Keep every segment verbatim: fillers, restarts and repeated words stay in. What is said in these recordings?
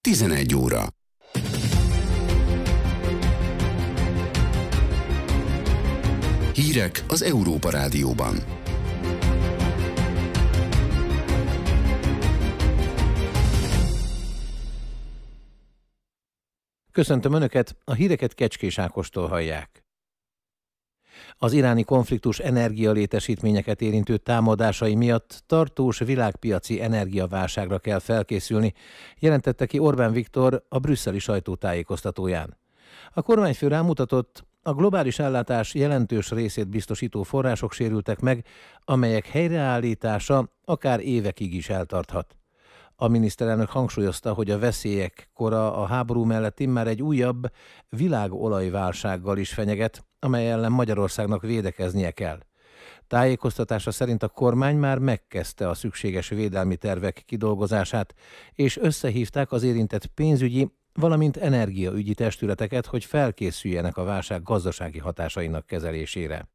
tizenegy óra. Hírek az Európa Rádióban. Köszöntöm Önöket, a híreket Kecskés Ákostól hallják. Az iráni konfliktus energialétesítményeket érintő támadásai miatt tartós világpiaci energiaválságra kell felkészülni, jelentette ki Orbán Viktor a brüsszeli sajtótájékoztatóján. A kormányfő rámutatott, a globális ellátás jelentős részét biztosító források sérültek meg, amelyek helyreállítása akár évekig is eltarthat. A miniszterelnök hangsúlyozta, hogy a veszélyek kora a háború mellett immár egy újabb világolajválsággal is fenyeget, amely ellen Magyarországnak védekeznie kell. Tájékoztatása szerint a kormány már megkezdte a szükséges védelmi tervek kidolgozását, és összehívták az érintett pénzügyi, valamint energiaügyi testületeket, hogy felkészüljenek a válság gazdasági hatásainak kezelésére.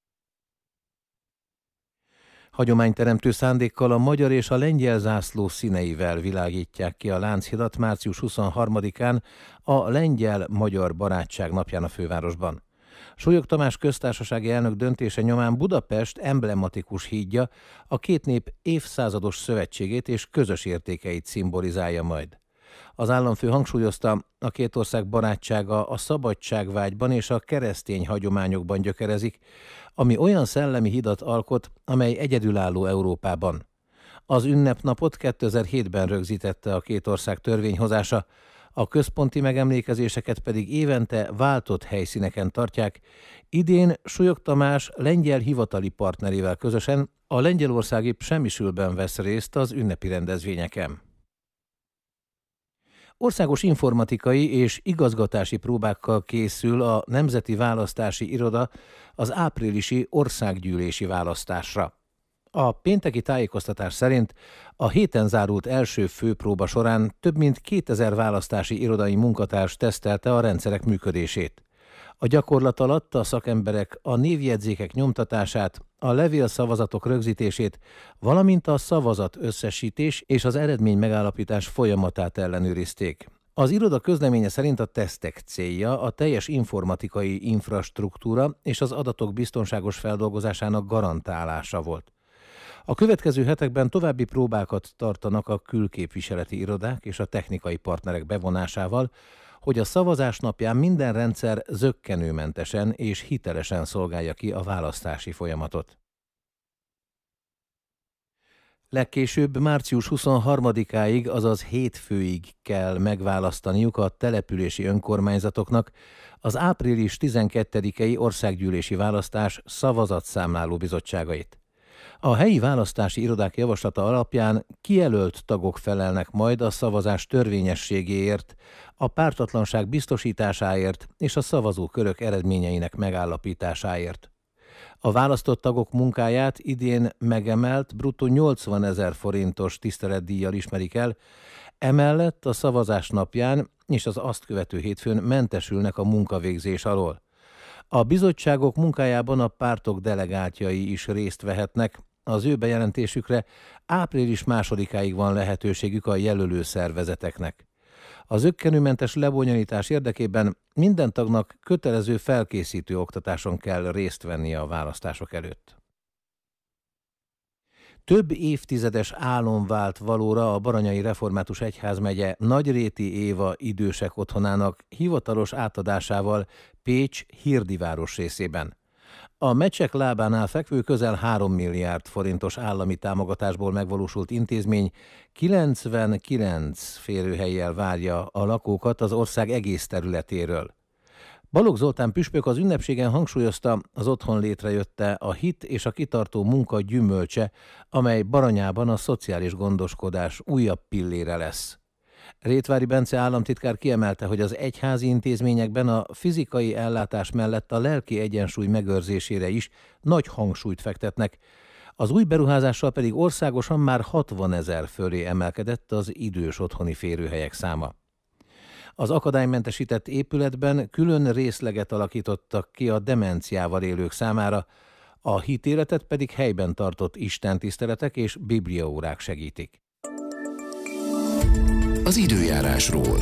Hagyományteremtő szándékkal a magyar és a lengyel zászló színeivel világítják ki a Lánchidat március huszonharmadikán a Lengyel-Magyar Barátság napján a fővárosban. Súlyog Tamás köztársasági elnök döntése nyomán Budapest emblematikus hídja a két nép évszázados szövetségét és közös értékeit szimbolizálja majd. Az államfő hangsúlyozta, a két ország barátsága a szabadságvágyban és a keresztény hagyományokban gyökerezik, ami olyan szellemi hidat alkot, amely egyedülálló Európában. Az ünnepnapot kétezer-hétben rögzítette a két ország törvényhozása, a központi megemlékezéseket pedig évente váltott helyszíneken tartják. Idén Súlyog Tamás lengyel hivatali partnerével közösen a lengyelországi Przemyślben vesz részt az ünnepi rendezvényeken. Országos informatikai és igazgatási próbákkal készül a Nemzeti Választási Iroda az áprilisi országgyűlési választásra. A pénteki tájékoztatás szerint a héten zárult első főpróba során több mint kétezer választási irodai munkatárs tesztelte a rendszerek működését. A gyakorlat alatt a szakemberek a névjegyzékek nyomtatását, a levélszavazatok rögzítését, valamint a szavazat összesítés és az eredmény megállapítás folyamatát ellenőrizték. Az iroda közleménye szerint a tesztek célja a teljes informatikai infrastruktúra és az adatok biztonságos feldolgozásának garantálása volt. A következő hetekben további próbákat tartanak a külképviseleti irodák és a technikai partnerek bevonásával, hogy a szavazás napján minden rendszer zökkenőmentesen és hitelesen szolgálja ki a választási folyamatot. Legkésőbb március huszonharmadikáig, azaz hétfőig kell megválasztaniuk a települési önkormányzatoknak az április tizenkettedikei országgyűlési választás szavazatszámláló bizottságait. A helyi választási irodák javaslata alapján kijelölt tagok felelnek majd a szavazás törvényességéért, a pártatlanság biztosításáért és a szavazókörök eredményeinek megállapításáért. A választott tagok munkáját idén megemelt bruttó nyolcvanezer forintos tiszteletdíjjal ismerik el, emellett a szavazás napján és az azt követő hétfőn mentesülnek a munkavégzés alól. A bizottságok munkájában a pártok delegáltjai is részt vehetnek, az ő bejelentésükre április másodikáig van lehetőségük a jelölő szervezeteknek. Az zökkenőmentes lebonyolítás érdekében minden tagnak kötelező felkészítő oktatáson kell részt vennie a választások előtt. Több évtizedes álom vált valóra a Baranyai Református Egyházmegye Nagyréti Éva idősek otthonának hivatalos átadásával Pécs Hirdi városrészében. A Mecsek lábánál fekvő közel három milliárd forintos állami támogatásból megvalósult intézmény kilencvenkilenc férőhellyel várja a lakókat az ország egész területéről. Balogh Zoltán püspök az ünnepségen hangsúlyozta, az otthon létrejötte a hit és a kitartó munka gyümölcse, amely Baranyában a szociális gondoskodás újabb pillére lesz. Rétvári Bence államtitkár kiemelte, hogy az egyházi intézményekben a fizikai ellátás mellett a lelki egyensúly megőrzésére is nagy hangsúlyt fektetnek. Az új beruházással pedig országosan már hatvanezer fölé emelkedett az idős otthoni férőhelyek száma. Az akadálymentesített épületben külön részleget alakítottak ki a demenciával élők számára, a hitéletet pedig helyben tartott istentiszteletek és bibliaórák segítik. az időjárásról.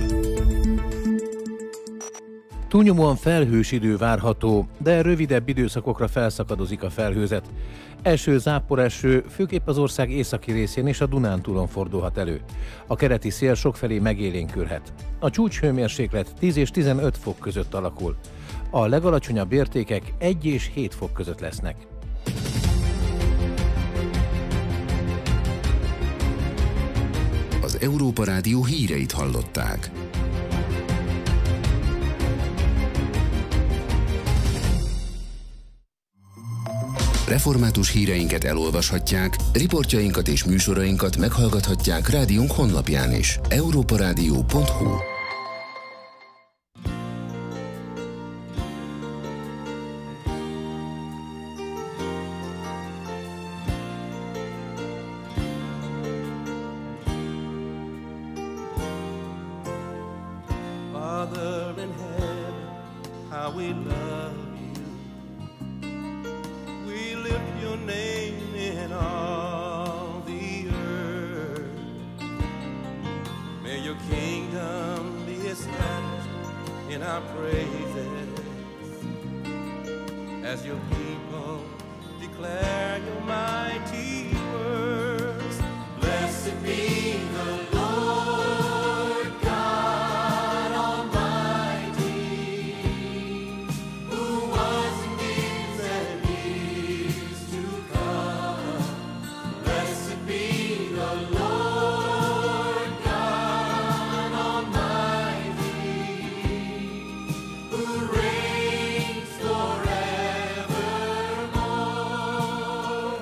Túlnyomóan felhős idő várható, de rövidebb időszakokra felszakadozik a felhőzet. Eső, záporeső főképp az ország északi részén és a Dunántúlon fordulhat elő. A keleti szél sokfelé megélénkülhet. A csúcshőmérséklet tíz és tizenöt fok között alakul. A legalacsonyabb értékek egy és hét fok között lesznek. Az Európa Rádió híreit hallották. Református híreinket elolvashatják, riportjainkat és műsorainkat meghallgathatják rádiónk honlapján is. európaradio pont hu. Father in heaven, how we love you. We lift your name in all the earth. May your kingdom be established in our praises as your people declare your mighty words. Blessed be the Lord God Almighty, who was and is and is to come. Blessed be the Lord God Almighty, who reigns forevermore.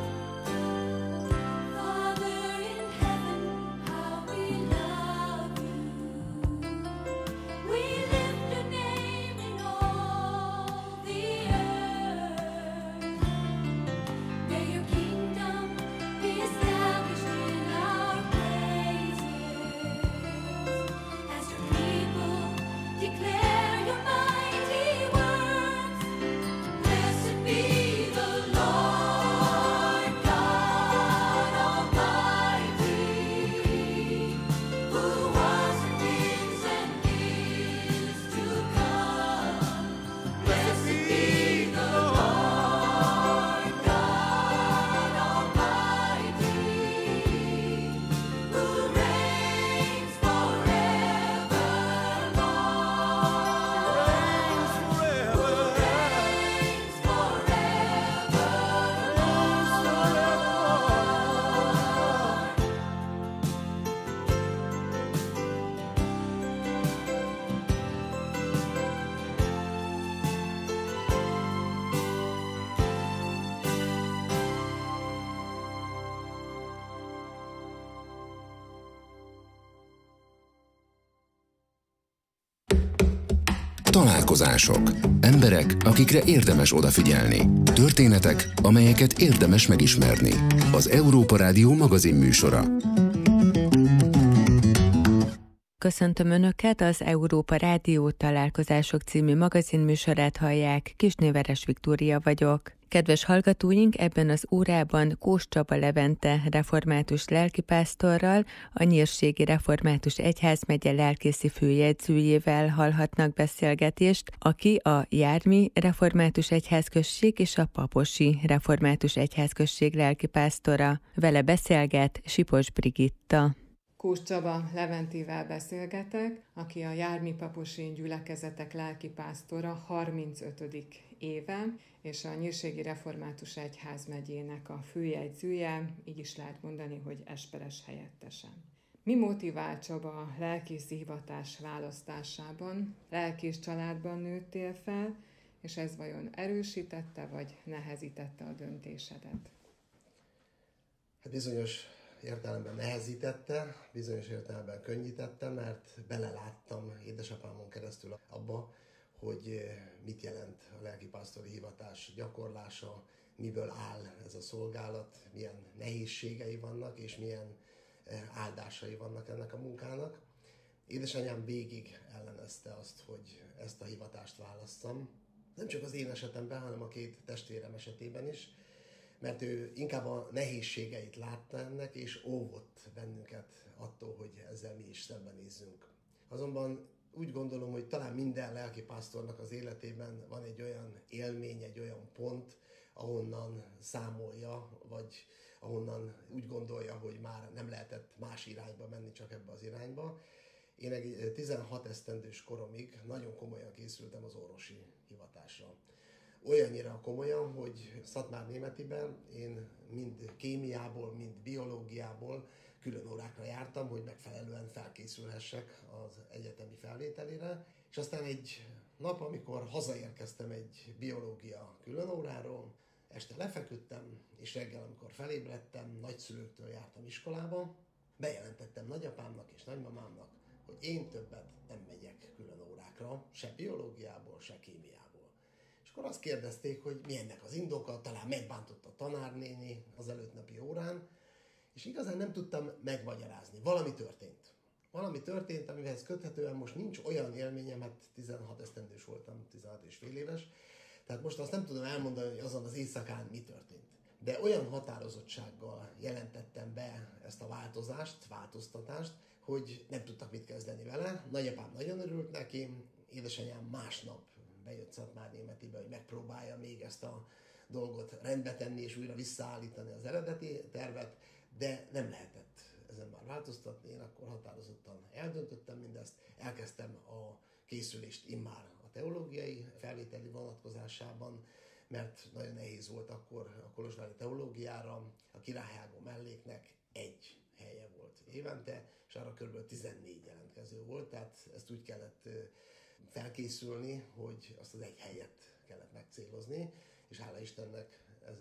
Father in heaven, how we love you. We lift your name in all the earth. May your kingdom be established in our praises as your people declare your mighty works. Blessed be the Lord God Almighty, who was and is and is to come. Blessed be the Lord God Almighty, who reigns forevermore. Reigns forevermore. Találkozások. Emberek, akikre érdemes odafigyelni. Történetek, amelyeket érdemes megismerni. Az Európa Rádió magazin műsora. Köszöntöm Önöket, az Európa Rádió Találkozások című magazinműsorát hallják, Kisnéveres Viktória vagyok. Kedves hallgatóink, ebben az órában Kós Csaba Levente református lelkipásztorral, a Nyírségi Református Egyházmegye lelkészi főjegyzőjével hallhatnak beszélgetést, aki a Jármi Református Egyházközség és a Paposi Református Egyházközség lelkipásztora. Vele beszélget Sipos Brigitta. Kós Csaba Leventével beszélgetek, aki a Jármi Paposi gyülekezetek lelkipásztora harmincötödik éve, és a Nyírségi Református Egyházmegyének a főjegyzője, így is lehet mondani, hogy esperes helyettesen. Mi motivált Csaba lelkészi hivatás választásában? Lelkész családban nőttél fel, és ez vajon erősítette, vagy nehezítette a döntésedet? Hát bizonyos értelemben nehezítette, bizonyos értelemben könnyítette, mert beleláttam édesapámon keresztül abba, hogy mit jelent a lelkipásztori hivatás gyakorlása, miből áll ez a szolgálat, milyen nehézségei vannak, és milyen áldásai vannak ennek a munkának. Édesanyám végig ellenezte azt, hogy ezt a hivatást válasszam. Nem csak az én esetemben, hanem a két testvérem esetében is, mert ő inkább a nehézségeit látta ennek, és óvott bennünket attól, hogy ezzel mi is szembenézzünk. Azonban úgy gondolom, hogy talán minden lelkipásztornak az életében van egy olyan élmény, egy olyan pont, ahonnan számolja, vagy ahonnan úgy gondolja, hogy már nem lehetett más irányba menni, csak ebbe az irányba. Én egy tizenhat esztendős koromig nagyon komolyan készültem az orvosi hivatásra. Olyannyira komolyan, hogy Szatmárnémetiben én mind kémiából, mind biológiából külön órákra jártam, hogy megfelelően felkészülhessek az egyetemi felvételére. És aztán egy nap, amikor hazaérkeztem egy biológia külön óráról, este lefeküdtem, és reggel, amikor felébredtem, nagyszülőktől jártam iskolába, bejelentettem nagyapámnak és nagymamámnak, hogy én többet nem megyek külön órákra, se biológiából, se kémiából. És akkor azt kérdezték, hogy mi ennek az indoka, talán megbántott a tanárnéni az előttnapi órán, és igazán nem tudtam megmagyarázni. Valami történt. Valami történt, amihez köthetően most nincs olyan élményem, hát tizenhat esztendős voltam, tizenhat és fél éves, tehát most azt nem tudom elmondani, hogy azon az éjszakán mi történt. De olyan határozottsággal jelentettem be ezt a változást, változtatást, hogy nem tudtak mit kezdeni vele. Nagyapám nagyon örült neki, édesanyám másnap bejött Szatmárnémetibe, hogy megpróbálja még ezt a dolgot rendbe tenni és újra visszaállítani az eredeti tervet, de nem lehetett ezen már változtatni. Én akkor határozottan eldöntöttem mindezt, elkezdtem a készülést immár a teológiai felvételi vonatkozásában, mert nagyon nehéz volt akkor a kolozsvári teológiára, a Királyhágó melléknek egy helye volt évente, és arra kb. tizennégy jelentkező volt, tehát ezt úgy kellett felkészülni, hogy azt az egy helyet kellett megcélozni, és hála Istennek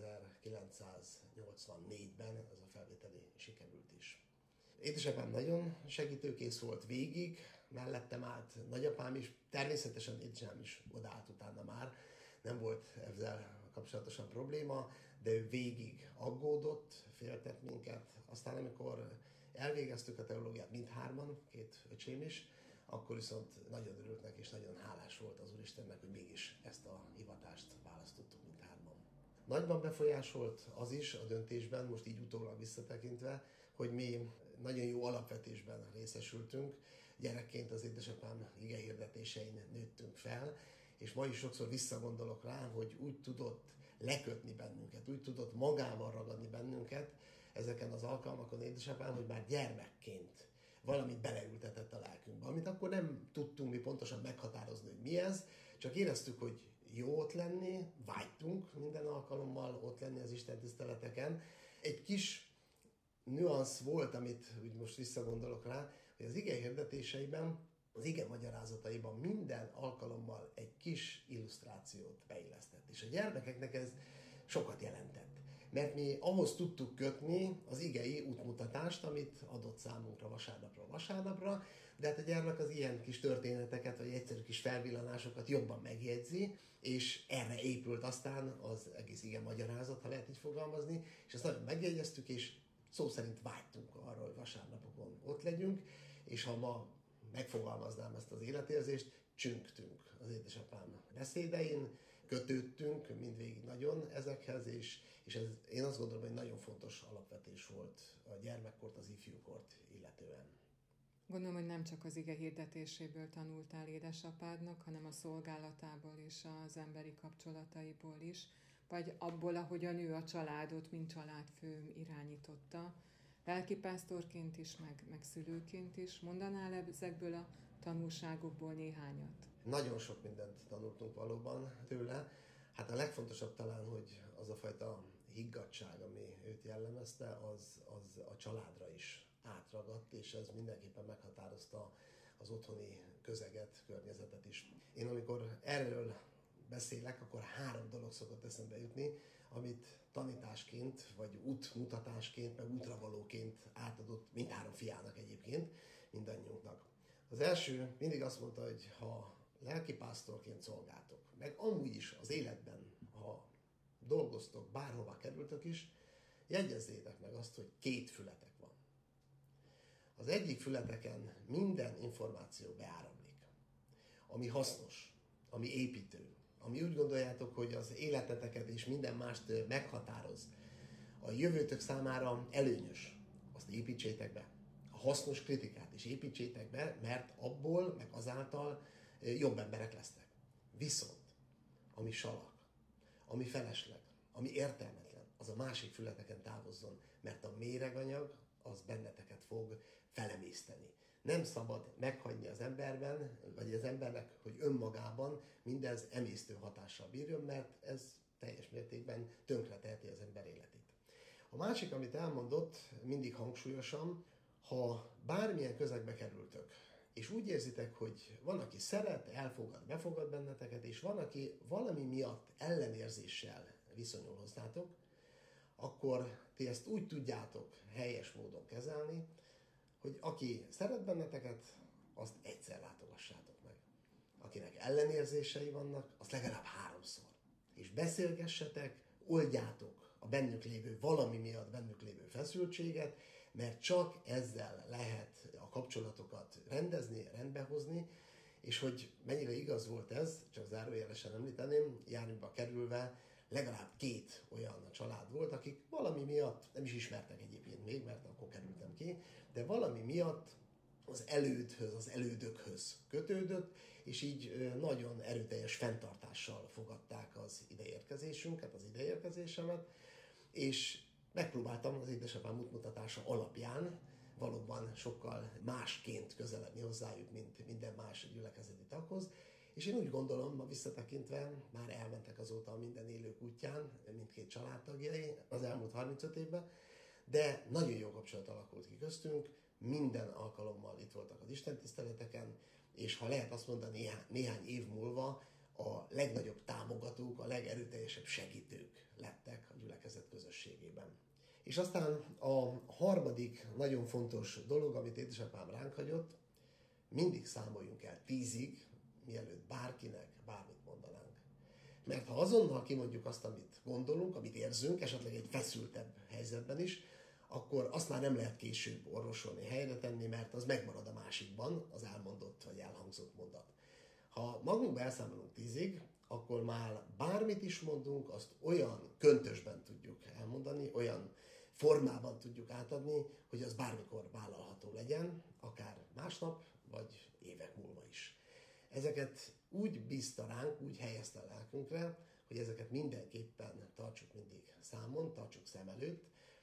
ezerkilencszáznyolcvannégyben ez a felvételi sikerült is. Édesapám nagyon segítőkész volt végig, mellettem állt nagyapám is, természetesen édesanyám is odaállt utána már, nem volt ezzel kapcsolatosan probléma, de ő végig aggódott, féltett minket. Aztán amikor elvégeztük a teológiát mindhárman, két öcsém is, akkor viszont nagyon örült neki, és nagyon hálás volt az Úristennek, hogy mégis ezt a hivatást választottuk mindhárman. Nagyban befolyásolt az is a döntésben, most így utólag visszatekintve, hogy mi nagyon jó alapvetésben részesültünk. Gyerekként az édesapám igehirdetésein nőttünk fel, és ma is sokszor visszagondolok rá, hogy úgy tudott lekötni bennünket, úgy tudott magával ragadni bennünket ezeken az alkalmakon édesapám, hogy már gyermekként valamit beleültetett a lelkünkbe, amit akkor nem tudtunk mi pontosan meghatározni, hogy mi ez, csak éreztük, hogy jó ott lenni, vágytunk minden alkalommal ott lenni az Isten tiszteleteken. Egy kis nüansz volt, amit úgy most visszagondolok rá, hogy az ige hirdetéseiben, az ige magyarázataiban minden alkalommal egy kis illusztrációt beillesztett. És a gyermekeknek ez sokat jelentett. Mert mi ahhoz tudtuk kötni az igei útmutatást, amit adott számunkra vasárnapra vasárnapra, de hát a gyermek az ilyen kis történeteket, vagy egyszerű kis felvillanásokat jobban megjegyzi, és erre épült aztán az egész ige magyarázat, ha lehet így fogalmazni, és ezt nagyon megjegyeztük, és szó szerint vágytunk arra, hogy vasárnapokon ott legyünk, és ha ma megfogalmaznám ezt az életérzést, csüngtünk az édesapám beszédein, kötődtünk mindvégig nagyon ezekhez, és, és ez, én azt gondolom, hogy nagyon fontos alapvetés volt a gyermekkort, az ifjúkort illetően. Gondolom, hogy nem csak az ige hirdetéséből tanultál édesapádnak, hanem a szolgálatából és az emberi kapcsolataiból is, vagy abból, ahogyan ő a családot, mint családfő irányította, lelkipásztorként is, meg, meg szülőként is. Mondanál ezekből a tanulságokból néhányat? Nagyon sok mindent tanultunk valóban tőle. Hát a legfontosabb talán, hogy az a fajta higgadtság, ami őt jellemezte, az, az a családra is átragadt, és ez mindenképpen meghatározta az otthoni közeget, környezetet is. Én amikor erről beszélek, akkor három dolog szokott eszembe jutni, amit tanításként, vagy útmutatásként, meg útravalóként átadott mindhárom fiának egyébként, mindannyiunknak. Az első mindig azt mondta, hogy ha lelkipásztorként szolgáltok, meg amúgy is az életben, ha dolgoztok, bárhova kerültök is, jegyezzétek meg azt, hogy két fületek van. Az egyik fületeken minden információ beáramlik, ami hasznos, ami építő, ami úgy gondoljátok, hogy az életeteket és minden mást meghatároz, a jövőtök számára előnyös, azt építsétek be. A hasznos kritikát is építsétek be, mert abból, meg azáltal jobb emberek lesznek. Viszont, ami salak, ami felesleg, ami értelmetlen, az a másik fületeken távozzon, mert a méreganyag az benneteket fog felemészteni. Nem szabad meghagyni az emberben, vagy az embernek, hogy önmagában mindez emésztő hatással bírjon, mert ez teljes mértékben tönkreteheti az ember életét. A másik, amit elmondott, mindig hangsúlyosan, ha bármilyen közegbe kerültök, és úgy érzitek, hogy van, aki szeret, elfogad, befogad benneteket, és van, aki valami miatt ellenérzéssel viszonyul hozzátok, akkor ti ezt úgy tudjátok helyes módon kezelni, hogy aki szeret benneteket, azt egyszer látogassátok meg. Akinek ellenérzései vannak, azt legalább háromszor. És beszélgessetek, oldjátok a bennük lévő, valami miatt bennük lévő feszültséget, mert csak ezzel lehet a kapcsolatokat rendezni, rendbehozni, és hogy mennyire igaz volt ez, csak zárójelesen említeném, Járműba kerülve legalább két olyan család volt, akik valami miatt, nem is ismertek egyébként még, mert akkor kerültem ki, de valami miatt az elődhöz, az elődökhöz kötődött, és így nagyon erőteljes fenntartással fogadták az ideérkezésünket, az ideérkezésemet, és megpróbáltam az édesapám útmutatása alapján valóban sokkal másként közeledni hozzájuk, mint minden más gyülekezeti taghoz, és én úgy gondolom, ma visszatekintve, már elmentek azóta a minden élők útján, mindkét családtagjai az elmúlt harmincöt évben, de nagyon jó kapcsolat alakult ki köztünk, minden alkalommal itt voltak az istentiszteleteken, és ha lehet azt mondani, néhány, néhány év múlva a legnagyobb támogatók, a legerőteljesebb segítők lettek a gyülekezet közösségében. És aztán a harmadik nagyon fontos dolog, amit édesapám ránk hagyott, mindig számoljunk el tízig, mielőtt bárkinek bármit mondanánk. Mert ha azonnal kimondjuk azt, amit gondolunk, amit érzünk, esetleg egy feszültebb helyzetben is, akkor azt már nem lehet később orvosolni, helyre tenni, mert az megmarad a másikban, az elmondott vagy elhangzott mondat. Ha magunkba elszámolunk tízig, akkor már bármit is mondunk, azt olyan köntösben tudjuk elmondani, olyan formában tudjuk átadni, hogy az bármikor vállalható legyen, akár másnap, vagy évek múlva is. Ezeket úgy bízta ránk, úgy helyezte a lelkünkre, hogy ezeket mindenképpen tartsuk mindig számon, tartsuk szem előtt,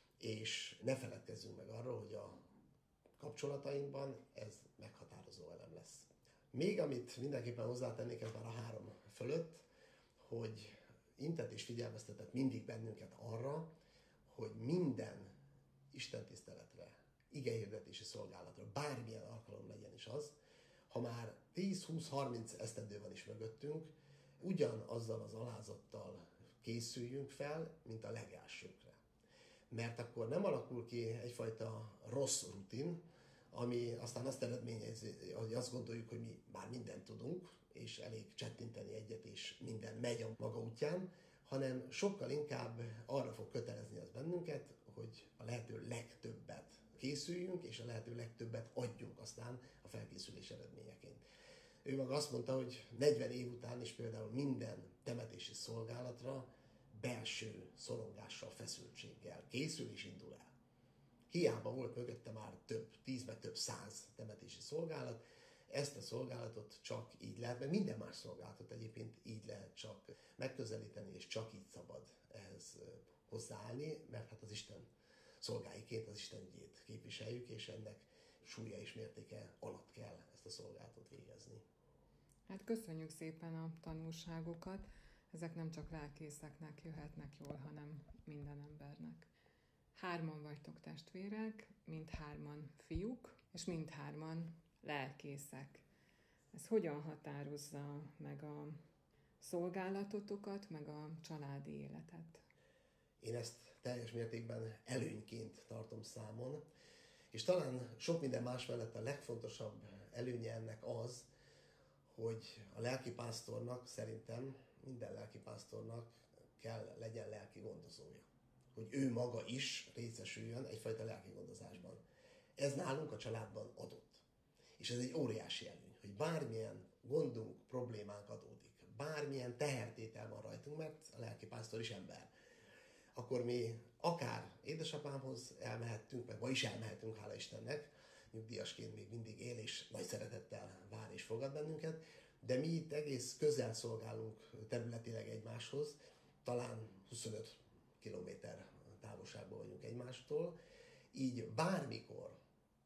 és ne feledkezzünk meg arról, hogy a kapcsolatainkban ez meghatározó elem lesz. Még amit mindenképpen hozzátennék, ez már a három fölött, hogy intett és figyelmeztetett mindig bennünket arra, hogy minden istentiszteletre, igehirdetési szolgálatra, bármilyen alkalom legyen is az, ha már tíz, húsz, harminc esztendő van is mögöttünk, ugyanazzal az alázattal készüljünk fel, mint a legelsőkre. Mert akkor nem alakul ki egyfajta rossz rutin, ami aztán azt eredményezi, hogy azt gondoljuk, hogy mi már mindent tudunk, és elég csettinteni egyet, és minden megy a maga útján, hanem sokkal inkább arra fog kötelezni az bennünket, hogy a lehető legtöbbet készüljünk, és a lehető legtöbbet adjunk aztán a felkészülés eredményeként. Ő maga azt mondta, hogy negyven év után is például minden temetési szolgálatra belső szorongással, feszültséggel készül és indul el. Hiába volt mögötte már több tíz, meg több száz temetési szolgálat, ezt a szolgálatot csak így lehet, mert minden más szolgálatot egyébként így lehet csak megközelíteni, és csak így szabad ehhez hozzáállni, mert hát az Isten szolgáiként az Isten ügyét képviseljük, és ennek súlya és mértéke alatt kell ezt a szolgálatot végezni. Hát köszönjük szépen a tanulságokat. Ezek nem csak lelkészeknek jöhetnek jól, hanem minden embernek. Hárman vagytok testvérek, mindhárman fiúk, és mindhárman lelkészek. Ez hogyan határozza meg a szolgálatotokat, meg a családi életet? Én ezt teljes mértékben előnyként tartom számon, és talán sok minden más mellett a legfontosabb előnye ennek az, hogy a lelkipásztornak, szerintem minden lelkipásztornak kell legyen lelki gondozója. Hogy ő maga is részesüljön egyfajta lelki gondozásban. Ez nálunk a családban adott. És ez egy óriási előny, hogy bármilyen gondunk, problémánk adódik, bármilyen tehertétel van rajtunk, mert a lelkipásztor is ember, akkor mi akár édesapámhoz elmehettünk, meg ma is elmehetünk, hála Istennek, nyugdíjasként még mindig él, és nagy szeretettel vár és fogad bennünket, de mi itt egész közel szolgálunk területileg egymáshoz, talán huszonöt kilométer távolságban vagyunk egymástól, így bármikor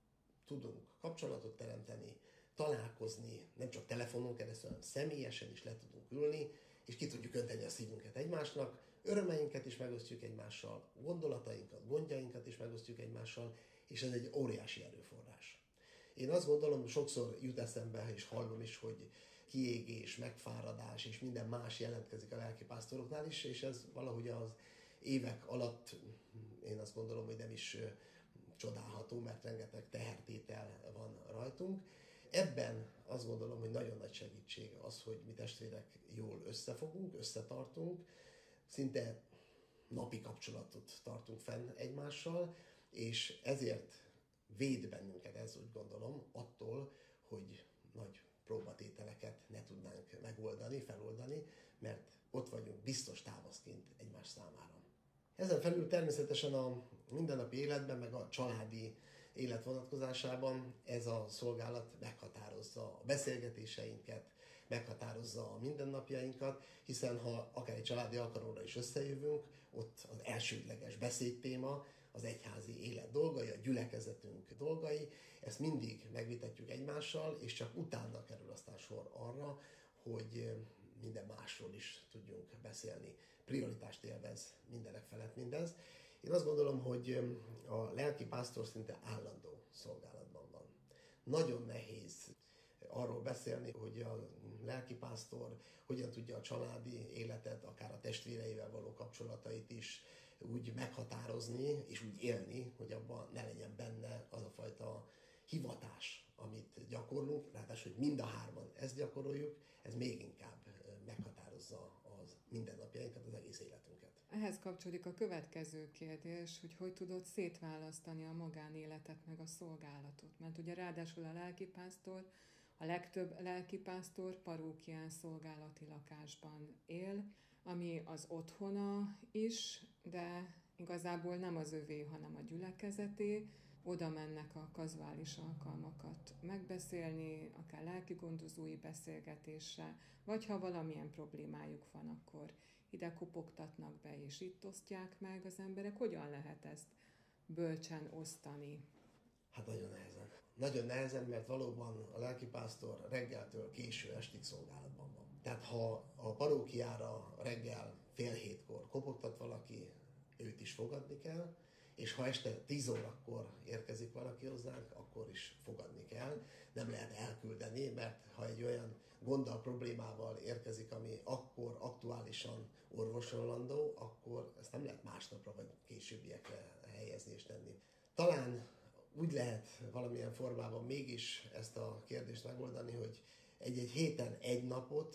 tudunk kapcsolatot teremteni, találkozni, nem csak telefonon keresztül, hanem személyesen is le tudunk ülni, és ki tudjuk önteni a szívünket egymásnak, örömeinket is megosztjuk egymással, gondolatainkat, gondjainkat is megosztjuk egymással, és ez egy óriási erőforrás. Én azt gondolom, sokszor jut eszembe, és hallom is, hogy kiégés, megfáradás és minden más jelentkezik a lelkipásztoroknál is, és ez valahogy az évek alatt én azt gondolom, hogy nem is csodálható, mert rengeteg tehertétel van rajtunk. Ebben azt gondolom, hogy nagyon nagy segítség az, hogy mi testvérek jól összefogunk, összetartunk, szinte napi kapcsolatot tartunk fenn egymással, és ezért véd bennünket, ez úgy gondolom, attól, hogy nagy próbatételeket ne tudnánk megoldani, feloldani, mert ott vagyunk biztos távaszként egymás számára. Ezen felül természetesen a mindennapi életben, meg a családi élet vonatkozásában ez a szolgálat meghatározza a beszélgetéseinket, meghatározza a mindennapjainkat, hiszen ha akár egy családi alkalomra is összejövünk, ott az elsődleges beszédtéma az egyházi élet dolgai, a gyülekezetünk dolgai, ezt mindig megvitatjuk egymással, és csak utána kerül aztán sor arra, hogy minden másról is tudjunk beszélni. Prioritást élvez mindenek felett mindez. Én azt gondolom, hogy a lelkipásztor szinte állandó szolgálatban van. Nagyon nehéz arról beszélni, hogy a lelkipásztor hogyan tudja a családi életet, akár a testvéreivel való kapcsolatait is úgy meghatározni, és úgy élni, hogy abban ne legyen benne az a fajta hivatás, amit gyakorlunk, ráadásul, hogy mind a hárman ezt gyakoroljuk, ez még inkább meghatározza az mindennapjainkat, az egész életünket. Ehhez kapcsolódik a következő kérdés, hogy hogy tudod szétválasztani a magánéletet meg a szolgálatot. Mert ugye ráadásul a lelkipásztor, a legtöbb lelkipásztor parókián szolgálati lakásban él, ami az otthona is, de igazából nem az övé, hanem a gyülekezeté. Oda mennek a kazuális alkalmakat megbeszélni, akár lelkigondozói beszélgetésre, vagy ha valamilyen problémájuk van, akkor ide kopogtatnak be, és itt osztják meg az emberek. Hogyan lehet ezt bölcsen osztani? Hát nagyon nehezen. Nagyon nehezen, mert valóban a lelkipásztor reggeltől késő estig szolgálatban van. Tehát ha a parókiára reggel fél hétkor kopogtat valaki, őt is fogadni kell, és ha este tíz órakor érkezik valaki hozzánk, akkor is fogadni kell. Nem lehet elküldeni, mert ha egy olyan gonddal, problémával érkezik, ami akkor aktuálisan orvosolandó, akkor ezt nem lehet másnapra vagy későbbiekre helyezni és tenni. Talán úgy lehet valamilyen formában mégis ezt a kérdést megoldani, hogy egy-egy héten egy napot,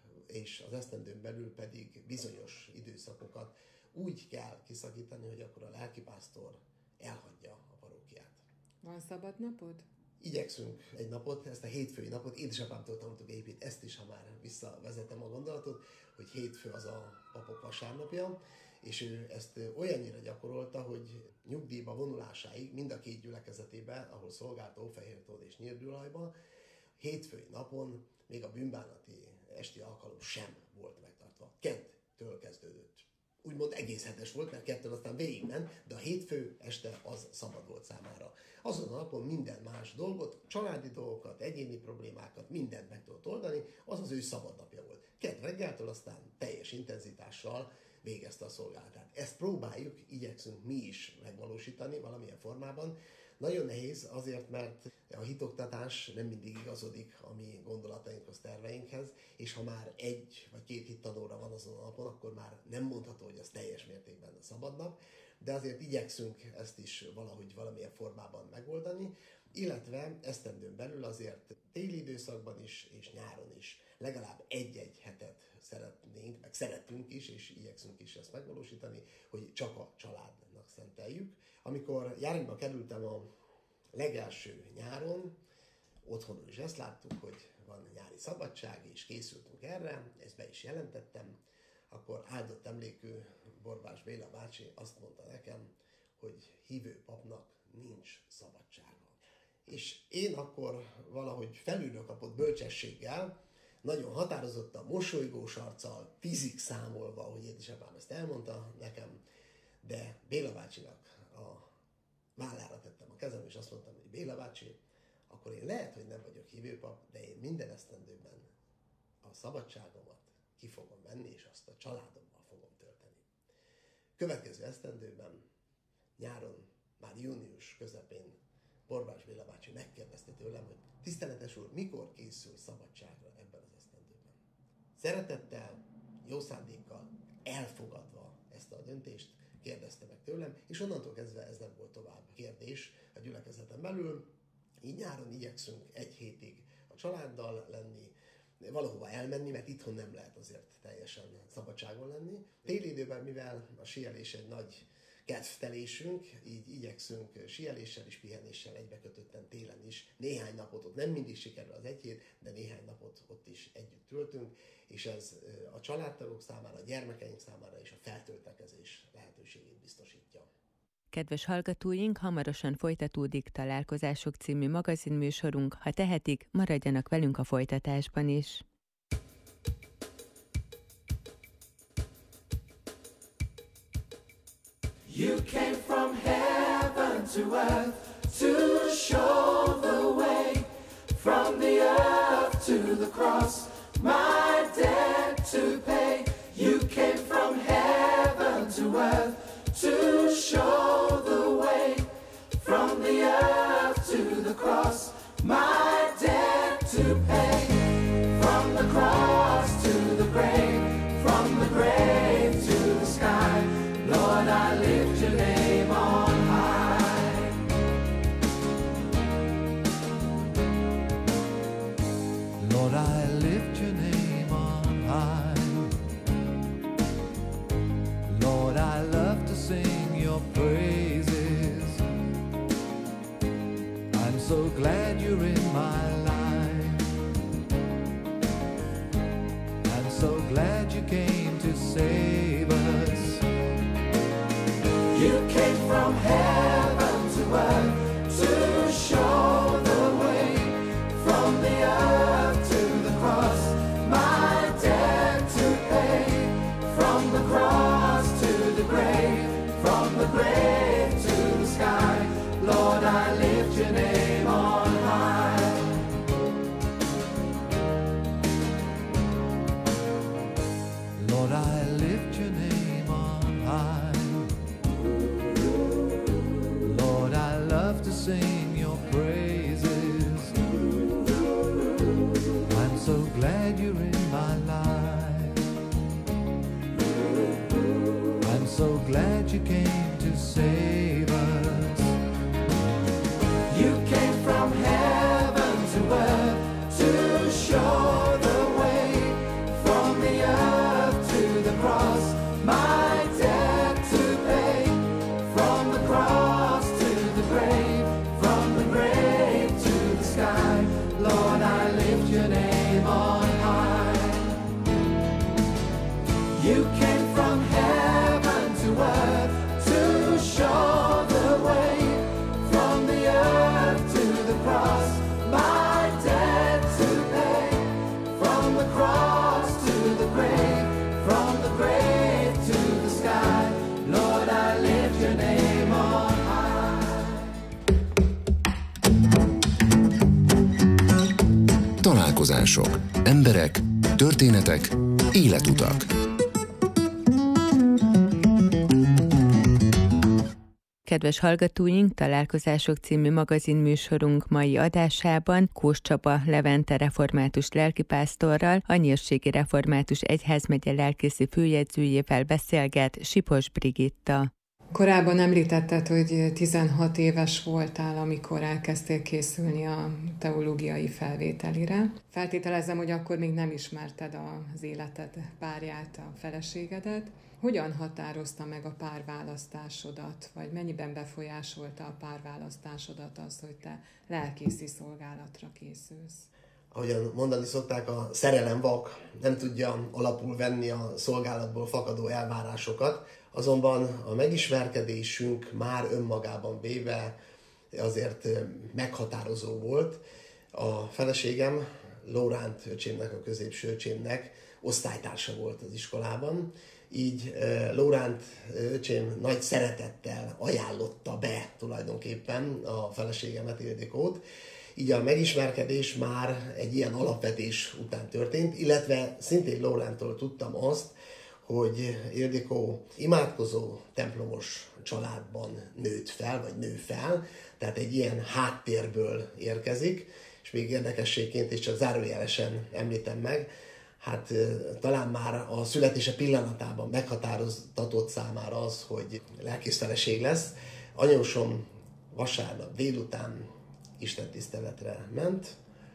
és az esztendőn belül pedig bizonyos időszakokat úgy kell kiszakítani, hogy akkor a lelkipásztor elhagyja a parókiát. Van szabad napod? Igyekszünk egy napot, ezt a hétfői napot, édesapámtól tanultuk épít, ezt is, ha már visszavezetem a gondolatot, hogy hétfő az a papok vasárnapja, és ő ezt olyannyira gyakorolta, hogy nyugdíjba vonulásáig mind a két gyülekezetében, ahol szolgált Ófehértón és Nyírdülajban, hétfői napon még a bűnbánati esti alkalom sem volt megtartva. Kedtől kezdődött. Úgymond egész hetes volt, mert kettől aztán végigment, de a hétfő este az szabad volt számára. Azon a napon minden más dolgot, családi dolgokat, egyéni problémákat, mindent meg tudott oldani, az az ő szabad napja volt. Kedd reggeltől aztán teljes intenzitással végezte a szolgálatát. Ezt próbáljuk, igyekszünk mi is megvalósítani valamilyen formában. Nagyon nehéz azért, mert a hitoktatás nem mindig igazodik a mi gondolatainkhoz, terveinkhez, és ha már egy vagy két hittanóra van azon a napon, akkor már nem mondható, hogy az teljes mértékben a szabadnap, de azért igyekszünk ezt is valahogy valamilyen formában megoldani, illetve esztendőn belül azért téli időszakban is és nyáron is legalább egy-egy hetet szeretnénk, meg szeretünk is, és igyekszünk is ezt megvalósítani, hogy csak a családnak szenteljük. Amikor Járinkba kerültem a legelső nyáron, otthonról is ezt láttuk, hogy van nyári szabadság, és készültünk erre, ezt be is jelentettem. akkor áldott emlékű Borbás Béla bácsi azt mondta nekem, hogy hívő papnak nincs szabadsága. És én akkor valahogy felülről kapott bölcsességgel, nagyon határozottan, mosolygós arccal, tízig számolva, ahogy édesapám ezt elmondta nekem, de Béla bácsinak a vállára tettem a kezem, és azt mondtam, hogy Béla bácsi, akkor én lehet, hogy nem vagyok hívőpap, de én minden esztendőben a szabadságomat ki fogom venni, és azt a családommal fogom tölteni. Következő esztendőben, nyáron, már június közepén Borbás Béla bácsi megkérdezte tőlem, hogy tiszteletes úr, mikor készül szabadságra ebben az esztendőben. Szeretettel, jó szándékkal, elfogadva ezt a döntést, kérdezte meg tőlem, és onnantól kezdve ez nem volt tovább kérdés a gyülekezeten belül. Így nyáron igyekszünk egy hétig a családdal lenni, valahova elmenni, mert itthon nem lehet azért teljesen szabadságon lenni. Téli időben, mivel a síelés egy nagy kedvtelésünk, így igyekszünk síeléssel és pihenéssel egybekötötten télen is. Néhány napot ott nem mindig sikerül az egy hét, de néhány napot ott is együtt töltünk, és ez a családtagok számára, a gyermekeink számára és a feltöltekezés lehetőségét biztosítja. Kedves hallgatóink, hamarosan folytatódik Találkozások című magazinműsorunk. Ha tehetik, maradjanak velünk a folytatásban is. You came from heaven to earth to show the way. From the earth to the cross, my debt to pay. You came from heaven to earth to show the way. From the earth to the cross, my debt to pay. From the cross to the grave, from the grave to the sky, Lord, I lift your name on high. Lord, I lift your name on high. Lord, I love to sing your praises. I'm so glad you're in my life. I'm so glad you came to save us. You came from heaven to earth to show the way. From the earth to the cross, my debt to pay. From the cross to the grave, from the grave to the sky, Lord, I lift your name on high. Lord, I lift your name on high. Lord, I love to sing your praises. I'm so glad you're in my life. I'm so glad you came to save us. You came from heaven to earth to show the way. From the earth to the cross, my debt to pay. From the cross to the grave, from the grave to the sky, Lord, I lift your name on high. You came from heaven to earth to show the way. From the earth to the cross, my debt to pay. From the cross to the grave, from the grave to the sky, Lord, I lift your name on high. Találkozások. Emberek, történetek, életutak. Kedves hallgatóink, Találkozások című magazinműsorunk mai adásában Kós Csaba Levente református lelkipásztorral, a Nyírségi Református Egyházmegye lelkészi főjegyzőjével beszélget Sipos Brigitta. Korábban említetted, hogy tizenhat éves voltál, amikor elkezdtél készülni a teológiai felvételire. Feltételezem, hogy akkor még nem ismerted az életed párját, a feleségedet. Hogyan határozta meg a párválasztásodat, vagy mennyiben befolyásolta a párválasztásodat az, hogy te lelkészi szolgálatra készülsz? ahogyan mondani szokták, a szerelem vak, nem tudja alapul venni a szolgálatból fakadó elvárásokat, azonban a megismerkedésünk már önmagában véve azért meghatározó volt. A feleségem, Lóránt öcsémnek, a középső öcsémnek osztálytársa volt az iskolában, így Lóránt öcsém nagy szeretettel ajánlotta be tulajdonképpen a feleségemet, Ildikót. Így a megismerkedés már egy ilyen alapvetés után történt, illetve szintén Lórántól tudtam azt, hogy Ildikó imádkozó templomos családban nőtt fel, vagy nő fel, tehát egy ilyen háttérből érkezik, és még érdekességként, és csak zárójelesen említem meg, hát talán már a születése pillanatában meghatároztatott számára az, hogy lelkészfeleség lesz. Anyósom vasárnap délután istentiszteletre ment,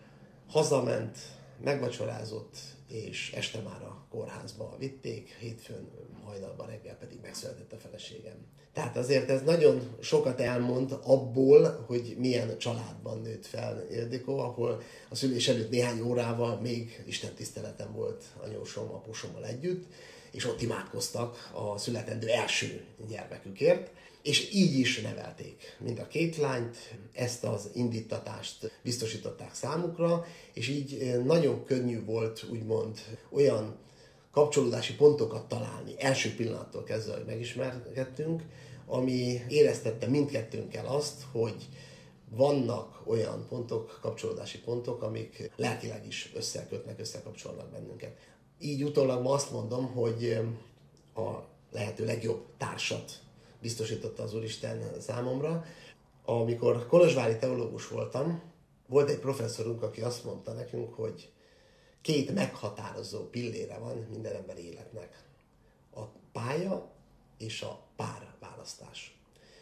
hazament, megvacsorázott, és este már a kórházba vitték, hétfőn hajnalban, reggel pedig megszületett a feleségem. Tehát azért ez nagyon sokat elmond abból, hogy milyen családban nőtt fel Ildikó, ahol a szülés előtt néhány órával még istentiszteleten volt anyósom, apósommal együtt, és ott imádkoztak a születendő első gyermekükért, és így is nevelték mind a két lányt, ezt az indítatást biztosították számukra, és így nagyon könnyű volt úgymond olyan kapcsolódási pontokat találni, első pillanattól kezdve, hogy megismerkedtünk, ami éreztette mindkettőnkkel azt, hogy vannak olyan pontok, kapcsolódási pontok, amik lelkileg is összekötnek, összekapcsolnak bennünket. Így utólag ma azt mondom, hogy a lehető legjobb társat biztosította az Úristen számomra. Amikor kolozsvári teológus voltam, volt egy professzorunk, aki azt mondta nekünk, hogy két meghatározó pillére van minden ember életnek. A pálya és a párválasztás.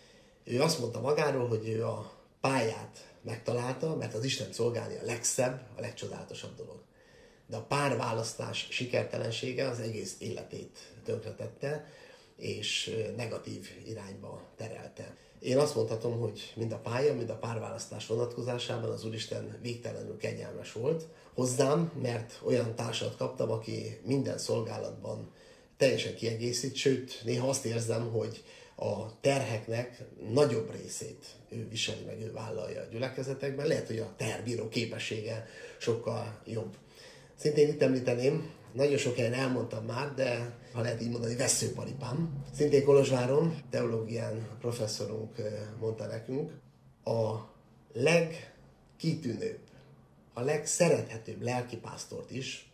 Ő azt mondta magáról, hogy ő a pályát megtalálta, mert az Isten szolgálni a legszebb, a legcsodálatosabb dolog. De a párválasztás sikertelensége az egész életét tönkretette, és negatív irányba terelte. Én azt mondhatom, hogy mind a pálya, mind a párválasztás vonatkozásában az Úristen végtelenül kegyelmes volt hozzám, mert olyan társat kaptam, aki minden szolgálatban teljesen kiegészít, sőt, néha azt érzem, hogy a terheknek nagyobb részét ő viseli meg, ő vállalja a gyülekezetekben. Lehet, hogy a teherbíró képessége sokkal jobb. Szintén itt említeném, nagyon sok helyen elmondtam már, de ha lehet így mondani, vesszőparipám. Szintén Kolozsváron, teológián professzorunk mondta nekünk, a legkitűnőbb, a legszerethetőbb lelkipásztort is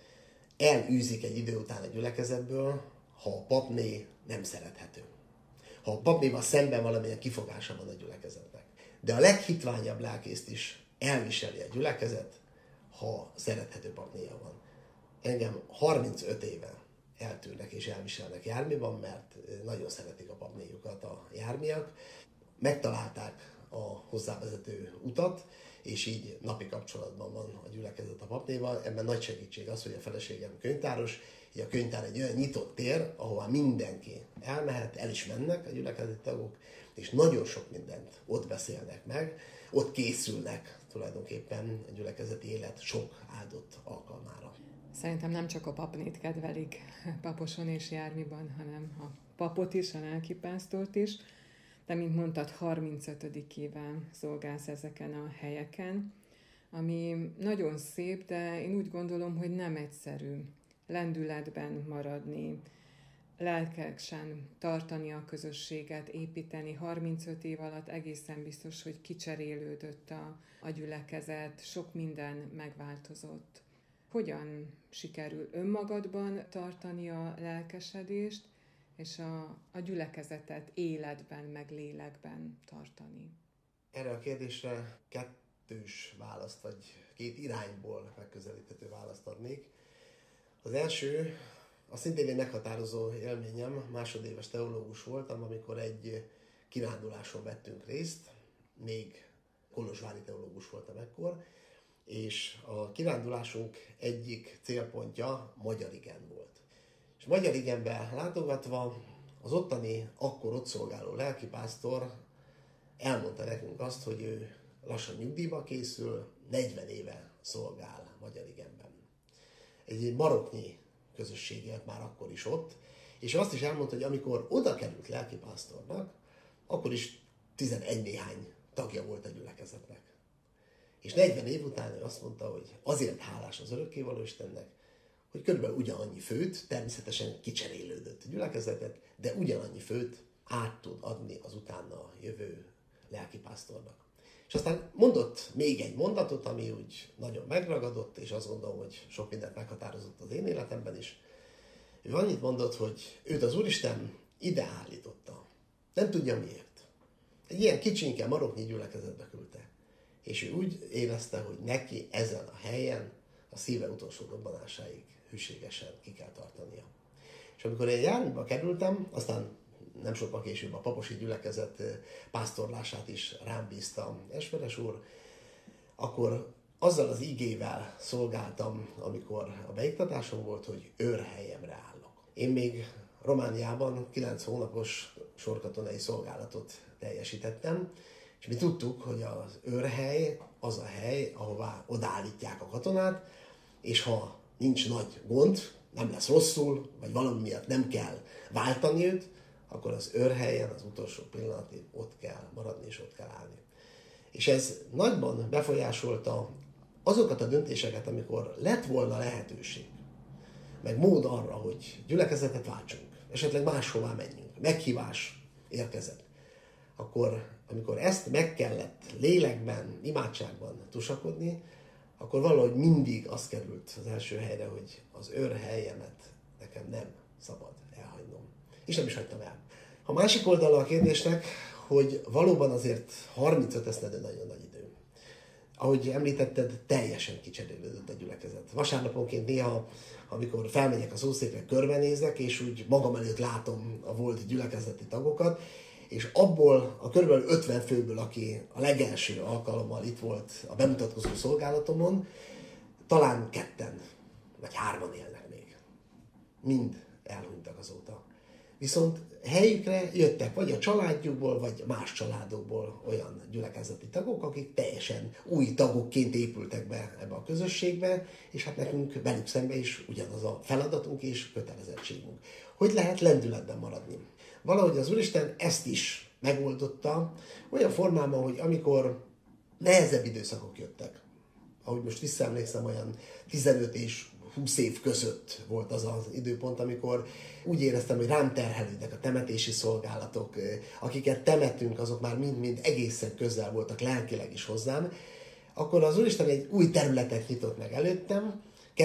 elűzik egy idő után a gyülekezetből, ha a papné nem szerethető. Ha a papnéval szemben valamilyen kifogása van a gyülekezetnek. De a leghitványabb lelkészt is elviseli a gyülekezet, ha szerethető papnéja van. Engem harmincöt éve eltűrnek és elviselnek jármiban, mert nagyon szeretik a papnéjukat a jármiak. Megtalálták a hozzávezető utat, és így napi kapcsolatban van a gyülekezet a papnéval. Ebben nagy segítség az, hogy a feleségem könyvtáros, így a könyvtár egy olyan nyitott tér, ahová mindenki elmehet, el is mennek a gyülekezeti tagok, és nagyon sok mindent ott beszélnek meg, ott készülnek tulajdonképpen a gyülekezeti élet sok áldott alkalmára. Szerintem nem csak a papnét kedvelik Paposon és Jármiban, hanem a papot is, a lelkipásztort is. De, mint mondtad, harmincötödik éve szolgálsz ezeken a helyeken, ami nagyon szép, de én úgy gondolom, hogy nem egyszerű lendületben maradni, lelkesen tartani a közösséget, építeni. harmincöt év alatt egészen biztos, hogy kicserélődött a, a gyülekezet, sok minden megváltozott. Hogyan sikerül önmagadban tartani a lelkesedést, és a, a gyülekezetet életben, meg lélekben tartani? Erre a kérdésre kettős választ, vagy két irányból megközelíthető választ adnék. Az első, a szintén egy meghatározó élményem, másodéves teológus voltam, amikor egy kiránduláson vettünk részt, még kolozsvári teológus voltam ekkor, és a kirándulásunk egyik célpontja Magyarigen volt. És Magyarigenbe látogatva az ottani, akkor ott szolgáló lelkipásztor elmondta nekünk azt, hogy ő lassan nyugdíjba készül, negyven éve szolgál Magyarigenben. Egy maroknyi közösség élt már akkor is ott, és azt is elmondta, hogy amikor oda került lelkipásztornak, akkor is tizenegy néhány tagja volt a gyülekezetnek. És negyven év után ő azt mondta, hogy azért hálás az örökkévaló Istennek, hogy körülbelül ugyanannyi főt, természetesen kicserélődött a gyülekezetet, de ugyanannyi főt át tud adni az utána jövő lelkipásztornak. És aztán mondott még egy mondatot, ami úgy nagyon megragadott, és azt gondolom, hogy sok mindent meghatározott az én életemben is. Ő annyit mondott, hogy őt az Úristen ide állította. Nem tudja miért. Egy ilyen kicsinke maroknyi gyülekezetbe küldte. És ő úgy érezte, hogy neki ezen a helyen a szíve utolsó dobbanásáig hűségesen ki kell tartania. És amikor én Jármíba kerültem, aztán nem sokkal később a paposi gyülekezet pásztorlását is rám bízta Esperes úr, akkor azzal az igével szolgáltam, amikor a beiktatásom volt, hogy őrhelyemre állok. Én még Romániában kilenc hónapos sorkatonai szolgálatot teljesítettem, és mi tudtuk, hogy az őrhely az a hely, ahová odaállítják a katonát, és ha nincs nagy gond, nem lesz rosszul, vagy valami miatt nem kell váltani őt, akkor az őrhelyen az utolsó pillanatig ott kell maradni, és ott kell állni. És ez nagyban befolyásolta azokat a döntéseket, amikor lett volna lehetőség, meg mód arra, hogy gyülekezetet váltsunk, esetleg máshová menjünk, meghívás érkezett. Akkor, amikor ezt meg kellett lélekben, imádságban tusakodni, akkor valahogy mindig az került az első helyre, hogy az őrhelyemet nekem nem szabad elhagynom. És nem is hagytam el. A másik oldala a kérdésnek, hogy valóban azért harmincöt esztendő nagyon nagy idő. Ahogy említetted, teljesen kicserélődött a gyülekezet. Vasárnaponként néha, amikor felmegyek a szószékre, körbenézek, és úgy magam előtt látom a volt gyülekezeti tagokat, és abból a kb. ötven főből, aki a legelső alkalommal itt volt a bemutatkozó szolgálatomon, talán ketten, vagy hárman élnek még. Mind elhunytak azóta. Viszont helyükre jöttek vagy a családjukból, vagy más családokból olyan gyülekezeti tagok, akik teljesen új tagokként épültek be ebbe a közösségbe, és hát nekünk velük szemben is ugyanaz a feladatunk és kötelezettségünk. Hogy lehet lendületben maradni? Valahogy az Úristen ezt is megoldotta olyan formában, hogy amikor nehezebb időszakok jöttek, ahogy most visszaemlékszem, olyan tizenöt és húsz év között volt az az időpont, amikor úgy éreztem, hogy rám terhelődnek a temetési szolgálatok, akiket temetünk, azok már mind-mind egészen közel voltak lelkileg is hozzám, akkor az Úristen egy új területet nyitott meg előttem,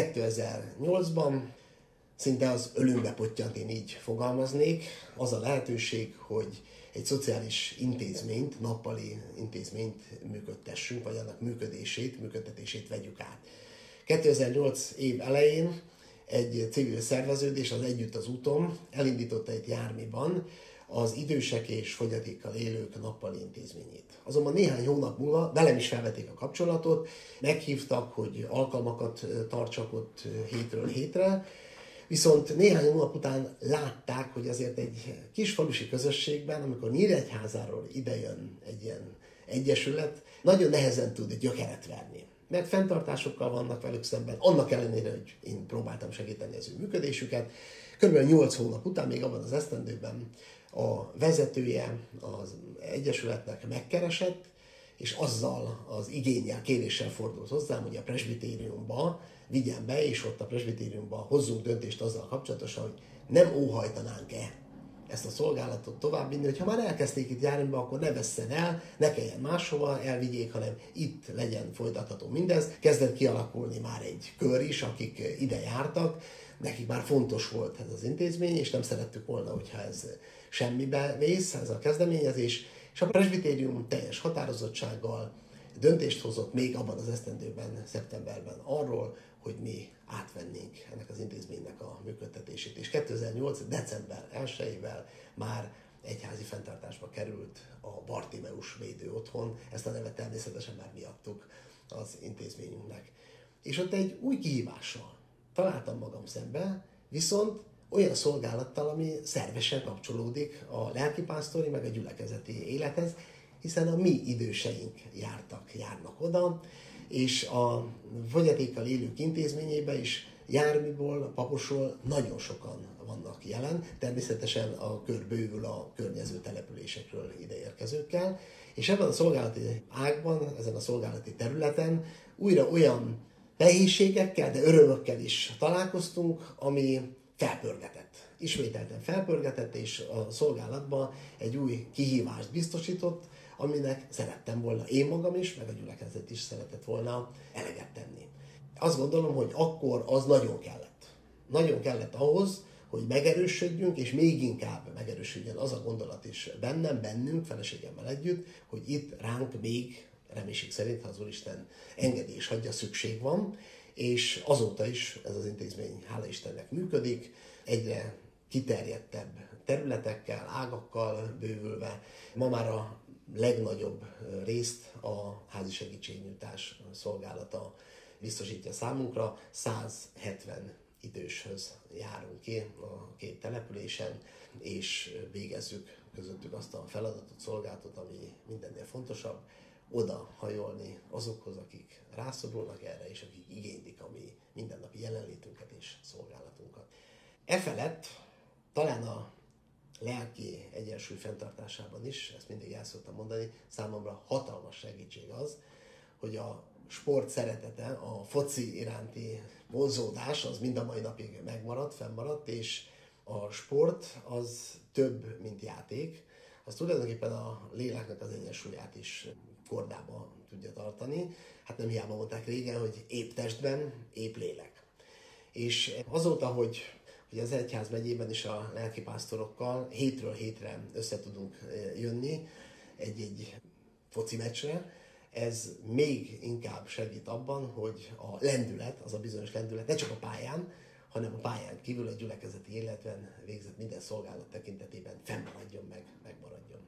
kétezer-nyolcban, szinte az ölünkbe pottyant, én így fogalmaznék, az a lehetőség, hogy egy szociális intézményt, nappali intézményt működtessünk, vagy annak működését, működtetését vegyük át. kétezer-nyolc év elején egy civil szerveződés, az Együtt az úton elindította itt Jármiban az idősek és fogyatékkal élők nappali intézményét. Azonban néhány hónap múlva velem is felvették a kapcsolatot, meghívtak, hogy alkalmakat tartsak ott hétről hétre, viszont néhány hónap után látták, hogy azért egy kis falusi közösségben, amikor Nyíregyházáról idejön egy ilyen egyesület, nagyon nehezen tud gyökeret verni. Mert fenntartásokkal vannak velük szemben, annak ellenére, hogy én próbáltam segíteni az ő működésüket. Körülbelül nyolc hónap után, még abban az esztendőben a vezetője az egyesületnek megkeresett, és azzal az igénnyel, kéréssel fordult hozzám, hogy a presbitériumba vigyen be, és ott a presbitériumba hozzunk döntést azzal kapcsolatosan, hogy nem óhajtanánk-e ezt a szolgálatot továbbvinni, hogy ha már elkezdték itt járni be, akkor ne vesszen el, ne kelljen máshova elvigyék, hanem itt legyen folytatható mindez. Kezdett kialakulni már egy kör is, akik ide jártak, nekik már fontos volt ez az intézmény, és nem szerettük volna, hogyha ez semmibe vész, ez a kezdeményezés, és a presbitérium teljes határozottsággal döntést hozott még abban az esztendőben, szeptemberben arról, hogy mi átvennénk ennek az intézménynek a működtetését. És kétezer-nyolc. december elsejével már egyházi fenntartásba került a Bartimeus Védő Otthon, ezt a nevet természetesen már mi adtuk az intézményünknek. És ott egy új kihívással találtam magam szembe, viszont olyan szolgálattal, ami szervesen kapcsolódik a lelkipásztori meg a gyülekezeti élethez, hiszen a mi időseink jártak, járnak oda, és a fogyatékkal élők intézményében is Jármiból, Paposról nagyon sokan vannak jelen, természetesen a kör bővül a környező településekről ideérkezőkkel, és ebben a szolgálati ágban, ezen a szolgálati területen újra olyan nehézségekkel, de örömökkel is találkoztunk, ami felpörgetett. Ismételten felpörgetett, és a szolgálatban egy új kihívást biztosított, aminek szerettem volna én magam is, meg a gyülekezet is szeretett volna eleget tenni. Azt gondolom, hogy akkor az nagyon kellett. Nagyon kellett ahhoz, hogy megerősödjünk, és még inkább megerősödjön az a gondolat is bennem, bennünk, feleségemmel együtt, hogy itt ránk még, reménység szerint, ha az Úristen engedi és hagyja, szükség van, és azóta is ez az intézmény, hála Istennek működik, egyre kiterjedtebb területekkel, ágakkal bővülve. Ma már a legnagyobb részt a házi segítségnyújtás szolgálata biztosítja számunkra. száz hetven időshöz járunk ki a két településen, és végezzük közöttük azt a feladatot, szolgálatot, ami mindennél fontosabb, oda hajolni azokhoz, akik rászorulnak erre, és akik igénylik a mi mindennapi jelenlétünket és szolgálatunkat. Efelett talán a lelki egyensúly fenntartásában is, ezt mindig el szoktam mondani, számomra hatalmas segítség az, hogy a sport szeretete, a foci iránti vonzódás az mind a mai napig megmaradt, fennmaradt, és a sport az több, mint játék. Az tulajdonképpen a léleknek az egyensúlyát is kordába tudja tartani. Hát nem hiába mondták régen, hogy épp testben, épp lélek. És azóta, hogy, hogy az egyházmegyében is a lelkipásztorokkal hétről hétre össze tudunk jönni egy-egy foci meccsre, ez még inkább segít abban, hogy a lendület, az a bizonyos lendület ne csak a pályán, hanem a pályán kívül a gyülekezeti életben végzett minden szolgálat tekintetében fennmaradjon meg, megmaradjon.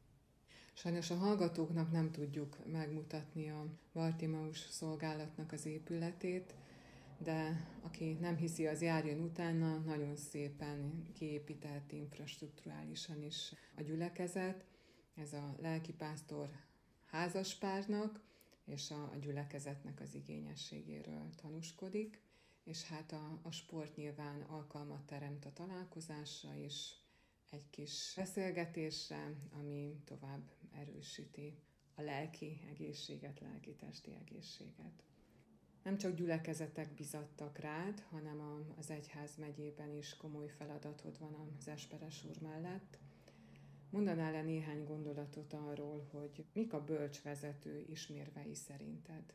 Sajnos a hallgatóknak nem tudjuk megmutatni a Bartimeus szolgálatnak az épületét, de aki nem hiszi, az járjon utána, nagyon szépen kiépített infrastrukturálisan is a gyülekezet. Ez a lelkipásztor házaspárnak és a, a gyülekezetnek az igényességéről tanúskodik, és hát a, a sport nyilván alkalmat teremt a találkozásra és egy kis beszélgetésre, ami tovább erősíti a lelki egészséget, lelki-testi egészséget. Nem csak gyülekezetek bizattak rád, hanem a, az egyház megyében is komoly feladatod van az Esperes úr mellett. Mondanál-e néhány gondolatot arról, hogy mik a bölcs vezető ismérvei szerinted?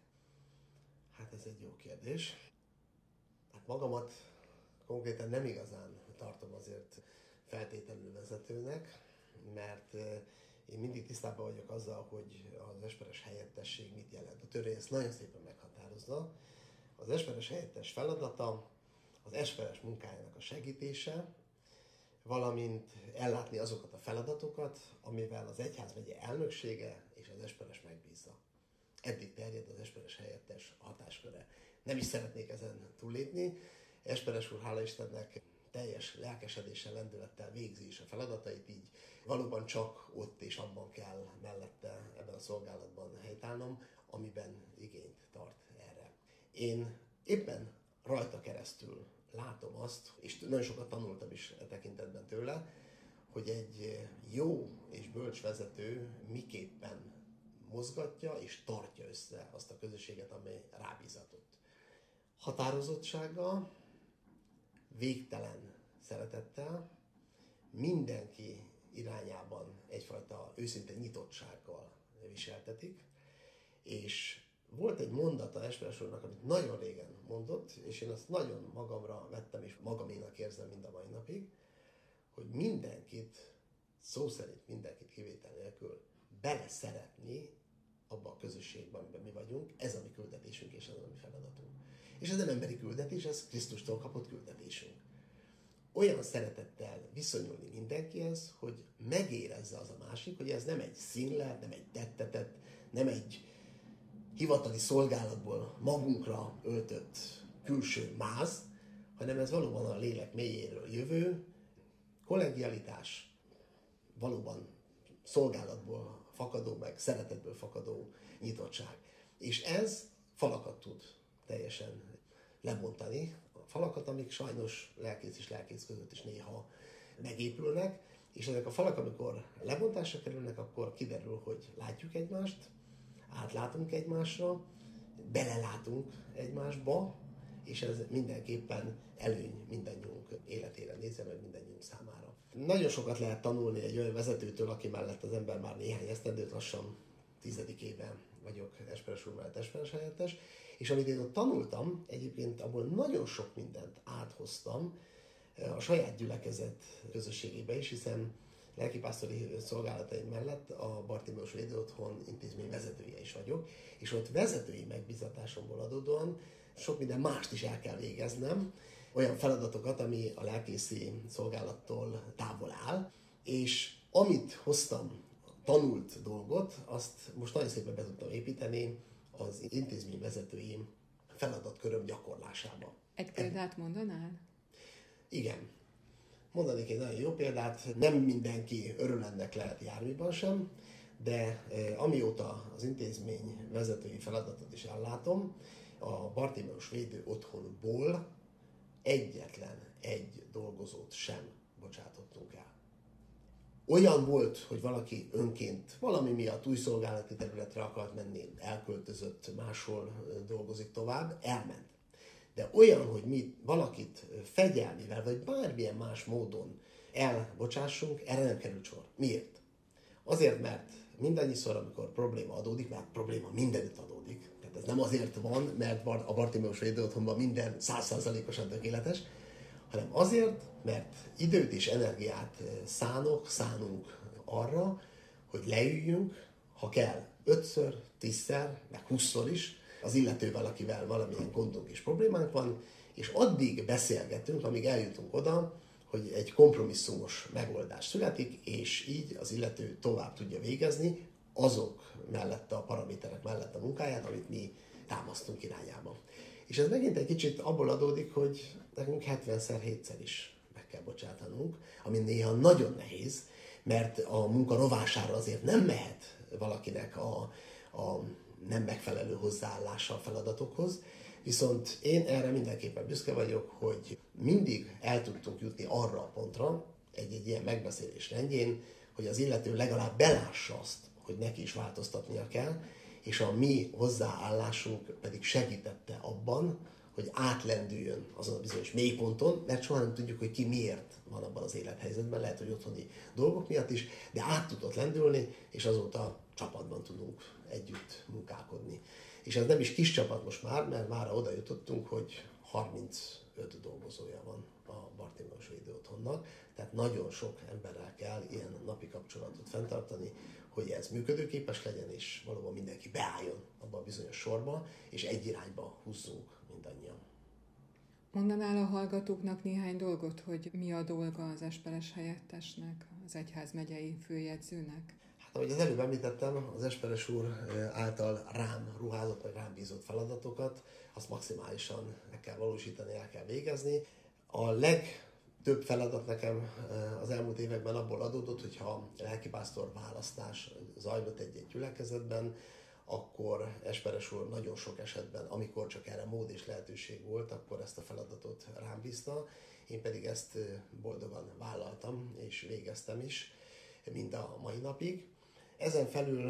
Hát ez egy jó kérdés. Hát magamat konkrétan nem igazán tartom azért feltétlenül vezetőnek, mert én mindig tisztában vagyok azzal, hogy az esperes helyettesség mit jelent. A törvény ezt nagyon szépen meghatározza. Az esperes helyettes feladata az esperes munkájának a segítése, valamint ellátni azokat a feladatokat, amivel az egyházmegye elnöksége és az esperes megbízza. Eddig terjed az esperes helyettes hatásköre. Nem is szeretnék ezen túllépni. Esperes úr, hála Istennek, teljes lelkesedéssel, lendülettel végzi is a feladatait, így valóban csak ott és abban kell mellette ebben a szolgálatban helytállnom, amiben igényt tart erre. Én éppen rajta keresztül látom azt, és nagyon sokat tanultam is e tekintetben tőle, hogy egy jó és bölcs vezető miképpen mozgatja és tartja össze azt a közösséget, amely rábízatott. Határozottsággal, végtelen szeretettel, mindenki irányában egyfajta őszinte nyitottsággal viseltetik, és volt egy mondata Esperes úrnak, amit nagyon régen mondott, és én azt nagyon magamra vettem, és magaménak érzem mind a mai napig, hogy mindenkit, szó szerint mindenkit kivétel nélkül bele szeretni abba a közösségben, amiben mi vagyunk, ez a mi küldetésünk és ez a mi feladatunk. És ez nem emberi küldetés, ez Krisztustól kapott küldetésünk. Olyan szeretettel viszonyulni mindenkihez, hogy megérezze az a másik, hogy ez nem egy színlelt, nem egy tettetett, nem egy hivatali szolgálatból magunkra öltött külső máz, hanem ez valóban a lélek mélyéről jövő kollegialitás, valóban szolgálatból fakadó, meg szeretetből fakadó nyitottság. És ez falakat tud teljesen lebontani. A falakat, amik sajnos lelkész és lelkész között is néha megépülnek, és ezek a falak, amikor lebontásra kerülnek, akkor kiderül, hogy látjuk egymást, átlátunk egymásra, belelátunk egymásba, és ez mindenképpen előny mindannyiunk életére nézve, meg mindannyiunk számára. Nagyon sokat lehet tanulni egy olyan vezetőtől, aki mellett az ember már néhány esztendőt, lassan tizedik éve vagyok Esperes úr mellett esperes helyettes, és amit én ott tanultam, egyébként abból nagyon sok mindent áthoztam a saját gyülekezet közösségébe is, hiszen lelkipásztori szolgálataim mellett a Bartimeus Védőotthon intézmény vezetője is vagyok, és ott vezetői megbízatásomból adódóan sok minden mást is el kell végeznem, olyan feladatokat, ami a lelkészi szolgálattól távol áll, és amit hoztam, tanult dolgot, azt most nagyon szépen be tudtam építeni az intézmény vezetői feladatköröm gyakorlásába. Egy példát mondanál? Igen. Mondanék egy nagyon jó példát, nem mindenki örül ennek lehet járműben sem, de eh, amióta az intézmény vezetői feladatot is ellátom, a Bartimeus Védő Otthonból egyetlen egy dolgozót sem bocsátottunk el. Olyan volt, hogy valaki önként valami miatt új szolgálati területre akart menni, elköltözött, máshol dolgozik tovább, elment. De olyan, hogy mi valakit fegyelmivel, vagy bármilyen más módon elbocsássunk, erre nem került sor. Miért? Azért, mert mindannyiszor, amikor probléma adódik, mert probléma mindenütt adódik, tehát ez nem azért van, mert a Bartimeus Védőotthonban minden száz százalékosan tökéletes, hanem azért, mert időt és energiát szánok, szánunk arra, hogy leüljünk, ha kell, ötször, tízszer, meg húszszor is, az illetővel, akivel valamilyen gondunk és problémánk van, és addig beszélgetünk, amíg eljutunk oda, hogy egy kompromisszumos megoldás születik, és így az illető tovább tudja végezni azok mellett, a paraméterek mellett a munkáját, amit mi támasztunk irányába. És ez megint egy kicsit abból adódik, hogy nekünk hetvenszer, hétszer is meg kell bocsátanunk, ami néha nagyon nehéz, mert a munka rovására azért nem mehet valakinek a, a nem megfelelő hozzáállása a feladatokhoz, viszont én erre mindenképpen büszke vagyok, hogy mindig el tudtunk jutni arra a pontra, egy-egy ilyen megbeszélés rendjén, hogy az illető legalább belássa azt, hogy neki is változtatnia kell, és a mi hozzáállásunk pedig segítette abban, hogy átlendüljön azon a bizonyos mélyponton, mert soha nem tudjuk, hogy ki miért van abban az élethelyzetben, lehet, hogy otthoni dolgok miatt is, de át tudott lendülni, és azóta csapatban tudunk együtt munkálkodni. És ez nem is kis csapat most már, mert már oda jutottunk, hogy harmincöt dolgozója van a Bartimeus Védőotthonnak, tehát nagyon sok emberrel kell ilyen napi kapcsolatot fenntartani, hogy ez működőképes legyen, és valóban mindenki beálljon abba a bizonyos sorba, és egy irányba húzzunk mindannyian. Mondanál a hallgatóknak néhány dolgot, hogy mi a dolga az esperes helyettesnek, az egyházmegyei főjegyzőnek? Hát, ahogy az előbb említettem, az Esperes úr által rám ruházott, vagy rám bízott feladatokat, azt maximálisan meg kell valósítani, el kell végezni. A legtöbb feladat nekem az elmúlt években abból adódott, hogyha lelkipásztor választás zajlott egy-egy gyülekezetben, akkor Esperes úr nagyon sok esetben, amikor csak erre mód és lehetőség volt, akkor ezt a feladatot rám bízta. Én pedig ezt boldogan vállaltam, és végeztem is, mind a mai napig. Ezen felül,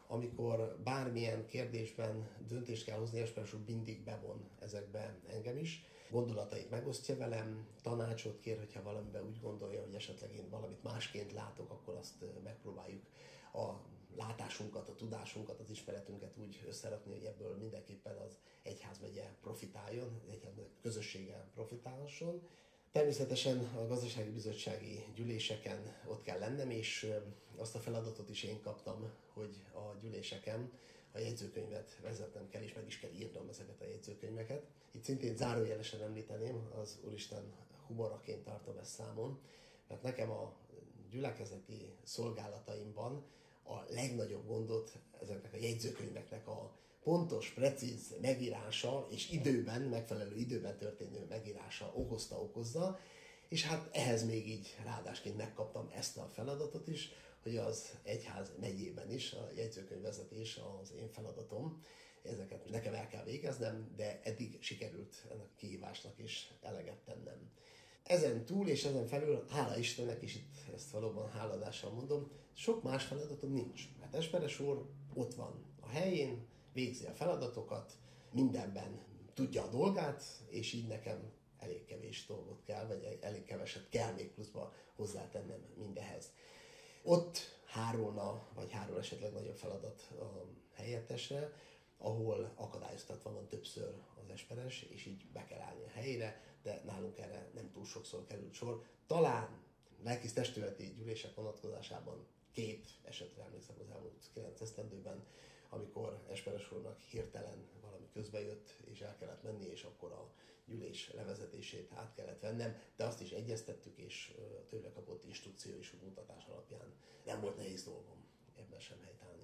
amikor bármilyen kérdésben döntést kell hozni, Esperes úr mindig bevon ezekbe engem is. Gondolatait megosztja velem, tanácsot kér, hogyha valamiben úgy gondolja, hogy esetleg én valamit másként látok, akkor azt megpróbáljuk a látásunkat, a tudásunkat, az ismeretünket úgy összerakni, hogy ebből mindenképpen az egyházmegye profitáljon, az egyházmegye közössége profitálhasson. Természetesen a gazdasági bizottsági gyűléseken ott kell lennem, és azt a feladatot is én kaptam, hogy a gyűléseken a jegyzőkönyvet vezetnem kell, és meg is kell írnom ezeket a jegyzőkönyveket. Itt szintén zárójelesen említeném, az Úristen humoraként tartom ezt számon, mert nekem a gyülekezeti szolgálataimban a legnagyobb gondot ezeknek a jegyzőkönyveknek a pontos, precíz megírása és időben, megfelelő időben történő megírása okozta, okozza, és hát ehhez még így ráadásként megkaptam ezt a feladatot is, hogy az egyház megyében is a jegyzőkönyvvezetés az én feladatom, ezeket nekem el kell végeznem, de eddig sikerült ennek a kihívásnak is eleget tennem. Ezen túl és ezen felül, hála Istennek, és itt ezt valóban háladással mondom, sok más feladatom nincs. Mert Esperes úr ott van a helyén, végzi a feladatokat, mindenben tudja a dolgát, és így nekem elég kevés dolgot kell, vagy elég keveset kell még pluszba hozzátennem mindehez. Ott hárulna, vagy hárul esetleg nagyobb feladat a helyettesre, ahol akadályoztatva van többször az Esperes, és így be kell állni a helyére, de nálunk erre nem túl sokszor került sor. Talán lelkész testületi gyűlések vonatkozásában két esetre emlékszem az elmúlt kilenc esztendőben, amikor Esperes úrnak hirtelen valami közbejött, és el kellett menni, és akkor a gyűlés levezetését át kellett vennem, de azt is egyeztettük, és tőle kapott instrukció és mutatás alapján nem volt nehéz dolgom ebben sem helytállni.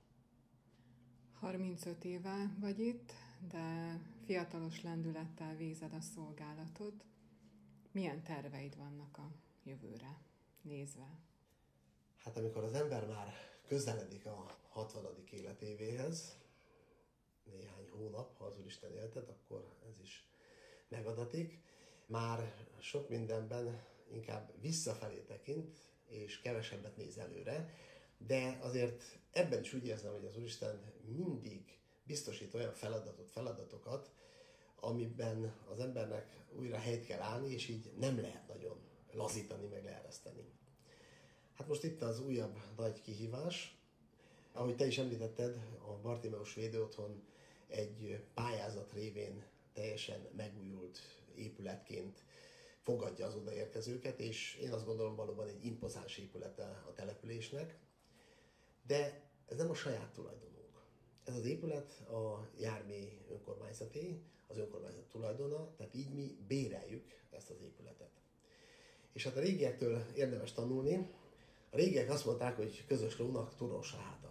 harmincöt éve vagy itt, de fiatalos lendülettel végzed a szolgálatot. Milyen terveid vannak a jövőre nézve? Hát amikor az ember már közeledik a hatvanadik életévéhez, néhány hónap, ha az Úristen éltet, akkor ez is megadatik. Már sok mindenben inkább visszafelé tekint, és kevesebbet néz előre, de azért ebben is úgy érzem, hogy az Úristen mindig biztosít olyan feladatot, feladatokat, amiben az embernek újra helyt kell állni, és így nem lehet nagyon lazítani, meg leereszteni. Hát most itt az újabb nagy kihívás. Ahogy te is említetted, a Bartimeus Védőotthon egy pályázat révén teljesen megújult épületként fogadja az odaérkezőket, és én azt gondolom, valóban egy impozáns épülete a településnek. De ez nem a saját tulajdonunk. Ez az épület a Jármi önkormányzaté, az önkormányzat tulajdona, tehát így mi béreljük ezt az épületet. És hát a régiektől érdemes tanulni. A régiek azt mondták, hogy közös lónak turos a háta.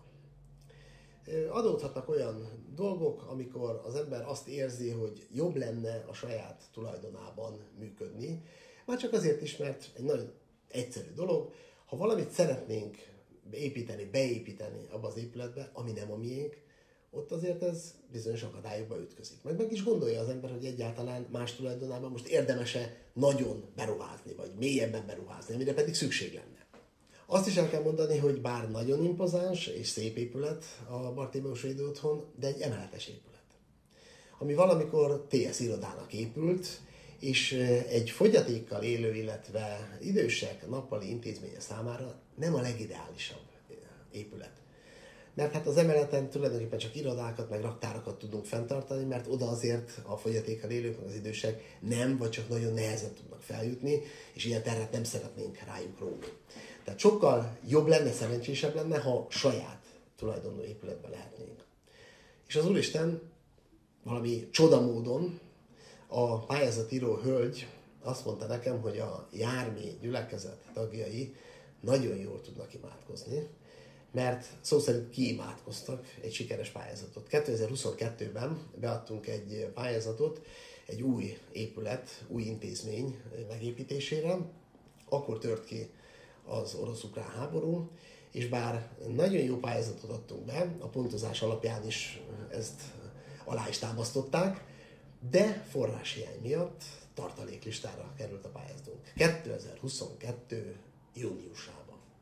Adódhatnak olyan dolgok, amikor az ember azt érzi, hogy jobb lenne a saját tulajdonában működni. Már csak azért is, mert egy nagyon egyszerű dolog, ha valamit szeretnénk építeni, beépíteni abba az épületbe, ami nem a miénk, ott azért ez bizonyos akadályokba ütközik. Meg meg is gondolja az ember, hogy egyáltalán más tulajdonában most érdemese nagyon beruházni, vagy mélyebben beruházni, amire pedig szükség lenne. Azt is el kell mondani, hogy bár nagyon impozáns és szép épület a Bartimeus Védőotthon, de egy emeletes épület. Ami valamikor té es irodának épült, és egy fogyatékkal élő, illetve idősek nappali intézménye számára nem a legideálisabb épület. Mert hát az emeleten tulajdonképpen csak irodákat, meg raktárakat tudunk fenntartani, mert oda azért a fogyatékkal élők, meg az idősek nem, vagy csak nagyon nehezen tudnak feljutni, és ilyen terhet nem szeretnénk rájuk róni. Tehát sokkal jobb lenne, szerencsésebb lenne, ha saját tulajdonú épületben lehetnénk. És az Úristen valami csodamódon, a pályázatíró hölgy azt mondta nekem, hogy a Jármi gyülekezet tagjai nagyon jól tudnak imádkozni, mert szó szerint kiimádkoztak egy sikeres pályázatot. kétezer-huszonkettőben beadtunk egy pályázatot egy új épület, új intézmény megépítésére. Akkor tört ki az orosz-ukrán háború, és bár nagyon jó pályázatot adtunk be, a pontozás alapján is ezt alá is támasztották, de forráshiány miatt tartaléklistára került a pályázatunk. kétezer-huszonkettő júniusában.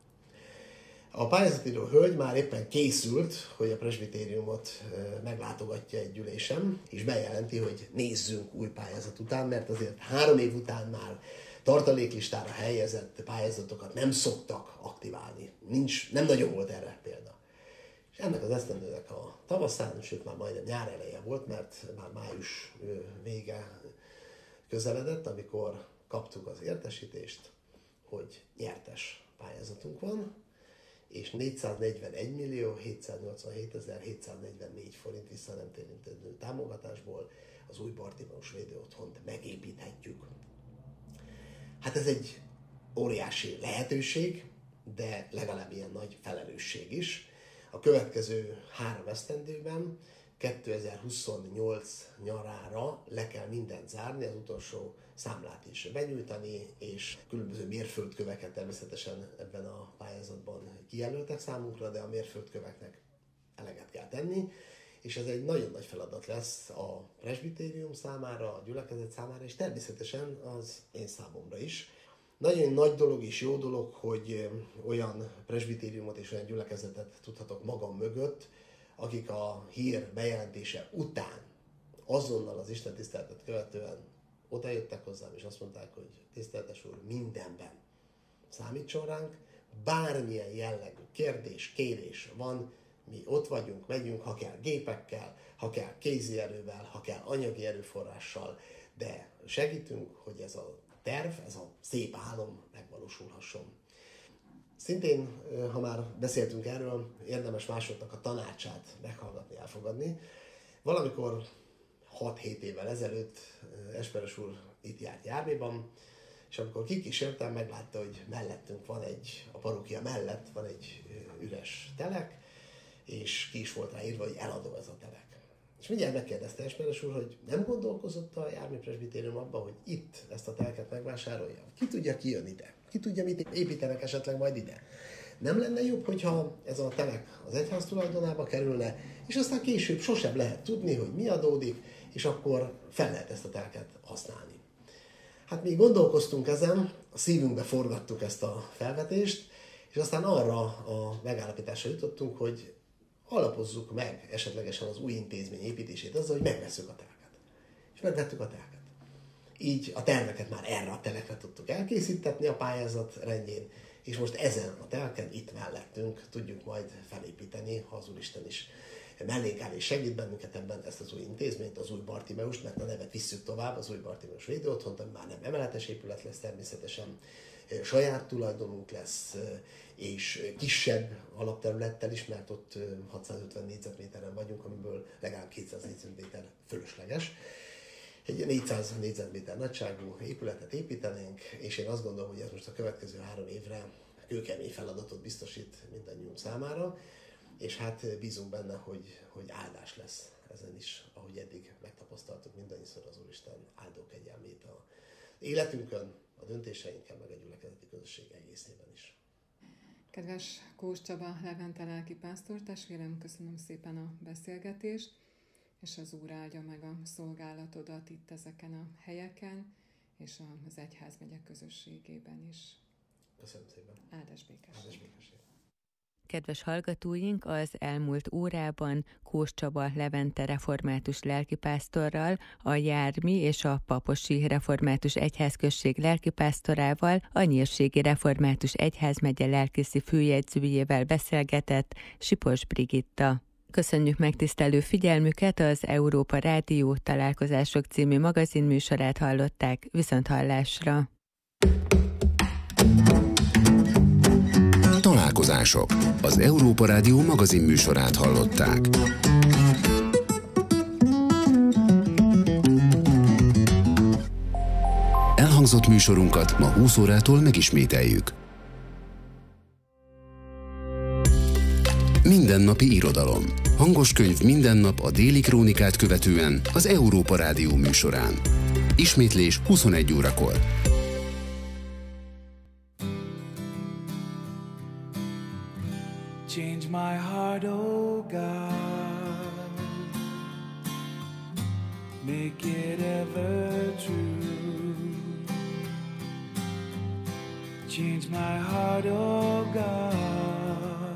A pályázatíró hölgy már éppen készült, hogy a presbitériumot meglátogatja egy gyűlésem, és bejelenti, hogy nézzünk új pályázat után, mert azért három év után már tartaléklistára helyezett pályázatokat nem szoktak aktiválni. Nincs, nem nagyon volt erre példa. És ennek az esztendőnek a tavaszán, sőt már majdnem nyár eleje volt, mert már május vége közeledett, amikor kaptuk az értesítést, hogy nyertes pályázatunk van, és négyszáznegyvenegy millió hétszáznyolcvanhétezer hétszáznegyvennégy forint visszanemtérítendő támogatásból az új Bartimeus Védőotthont megépíthetjük. Hát ez egy óriási lehetőség, de legalább ilyen nagy felelősség is. A következő három esztendőben, kétezer-huszonnyolc nyarára le kell mindent zárni, az utolsó számlát is benyújtani, és különböző mérföldköveket természetesen ebben a pályázatban kijelöltek számunkra, de a mérföldköveknek eleget kell tenni, és ez egy nagyon nagy feladat lesz a presbitérium számára, a gyülekezet számára, és természetesen az én számomra is. Nagyon nagy dolog és jó dolog, hogy olyan presbitériumot és olyan gyülekezetet tudhatok magam mögött, akik a hír bejelentése után, azonnal az Isten tiszteletet követően odajöttek hozzám, és azt mondták, hogy tiszteletes úr, mindenben számítson ránk, bármilyen jellegű kérdés, kérés van, mi ott vagyunk, megyünk, ha kell gépekkel, ha kell kézi erővel, ha kell anyagi erőforrással, de segítünk, hogy ez a terv, ez a szép álom megvalósulhasson. Szintén, ha már beszéltünk erről, érdemes másoknak a tanácsát meghallgatni, elfogadni. Valamikor hat-hét évvel ezelőtt Esperes úr itt járt Jármiban, és amikor kikísértem, meglátta, hogy mellettünk van egy, a parókia mellett van egy üres telek, és ki is volt rá írva, hogy eladó ez a telek. És mindjárt megkérdezte Esperes úr, hogy nem gondolkozott a Jármi presbitérium abban, hogy itt ezt a telket megvásárolja? Ki tudja, ki jön ide? Ki tudja, mit építenek esetleg majd ide? Nem lenne jobb, hogyha ez a telek az egyház tulajdonába kerülne, és aztán később sosem lehet tudni, hogy mi adódik, és akkor fel lehet ezt a telket használni. Hát mi gondolkoztunk ezen, a szívünkbe forgattuk ezt a felvetést, és aztán arra a megállapításra jutottunk, hogy alapozzuk meg esetlegesen az új intézmény építését azzal, hogy megvesszük a telket. És megvettük a telket. Így a terveket már erre a telekre tudtuk elkészítetni a pályázat rendjén, és most ezen a telken itt mellettünk tudjuk majd felépíteni, ha az Úristen is mellénk áll és segít bennünket ebben, ezt az új intézményt, az új Bartimeust, mert a nevet visszük tovább, az új Bartimeus védőotthont, ami már nem emeletes épület lesz természetesen, saját tulajdonunk lesz, és kisebb alapterülettel is, mert ott hatszázötven négyzetméteren vagyunk, amiből legalább kétszáz négyzetméter fölösleges. Egy négyszáz négyzetméter nagyságú épületet építenénk, és én azt gondolom, hogy ez most a következő három évre kőkemény feladatot biztosít mindannyiunk számára, és hát bízunk benne, hogy, hogy áldás lesz ezen is, ahogy eddig megtapasztaltuk mindannyiszor az Úristen áldó kegyelmét a életünkön, a döntéseinken, meg a gyülekezeti közösség egészében is. Kedves Kós Csaba Levente lelkipásztor testvérem, köszönöm szépen a beszélgetést, és az Úr áldja meg a szolgálatodat itt ezeken a helyeken, és az egyházmegye közösségében is. Köszönöm szépen. Áldás békesség. Áldás békesség. Kedves hallgatóink, az elmúlt órában Kós Csaba Levente református lelkipásztorral, a Jármi és a Paposi református egyházközség lelkipásztorával, a Nyírségi református egyházmegye lelkészi főjegyzőjével beszélgetett Sipos Brigitta. Köszönjük megtisztelő figyelmüket, az Európa Rádió Találkozások című magazinműsorát hallották, viszonthallásra. Találkozások. Az Európa Rádió magazinműsorát hallották. Elhangzott műsorunkat ma húsz órától megismételjük. Mindennapi irodalom. Hangos könyv minden nap a Déli Krónikát követően az Európa Rádió műsorán. Ismétlés huszonegy órakor. Change my heart, oh God, make it ever true. Change my heart, oh God,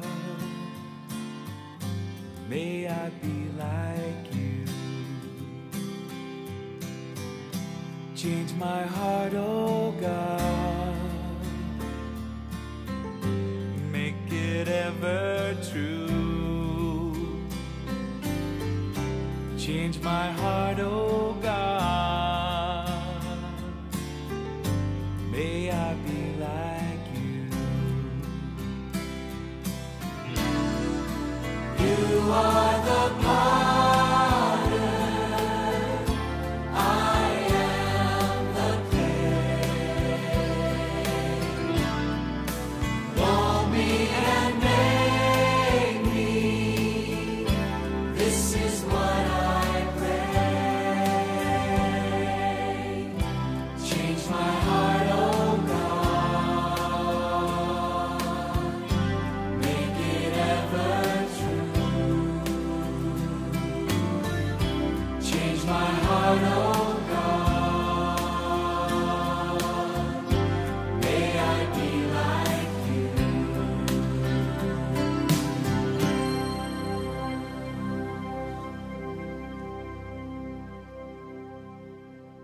may I be like you. Change my heart, oh God, make it ever true. Change my heart, oh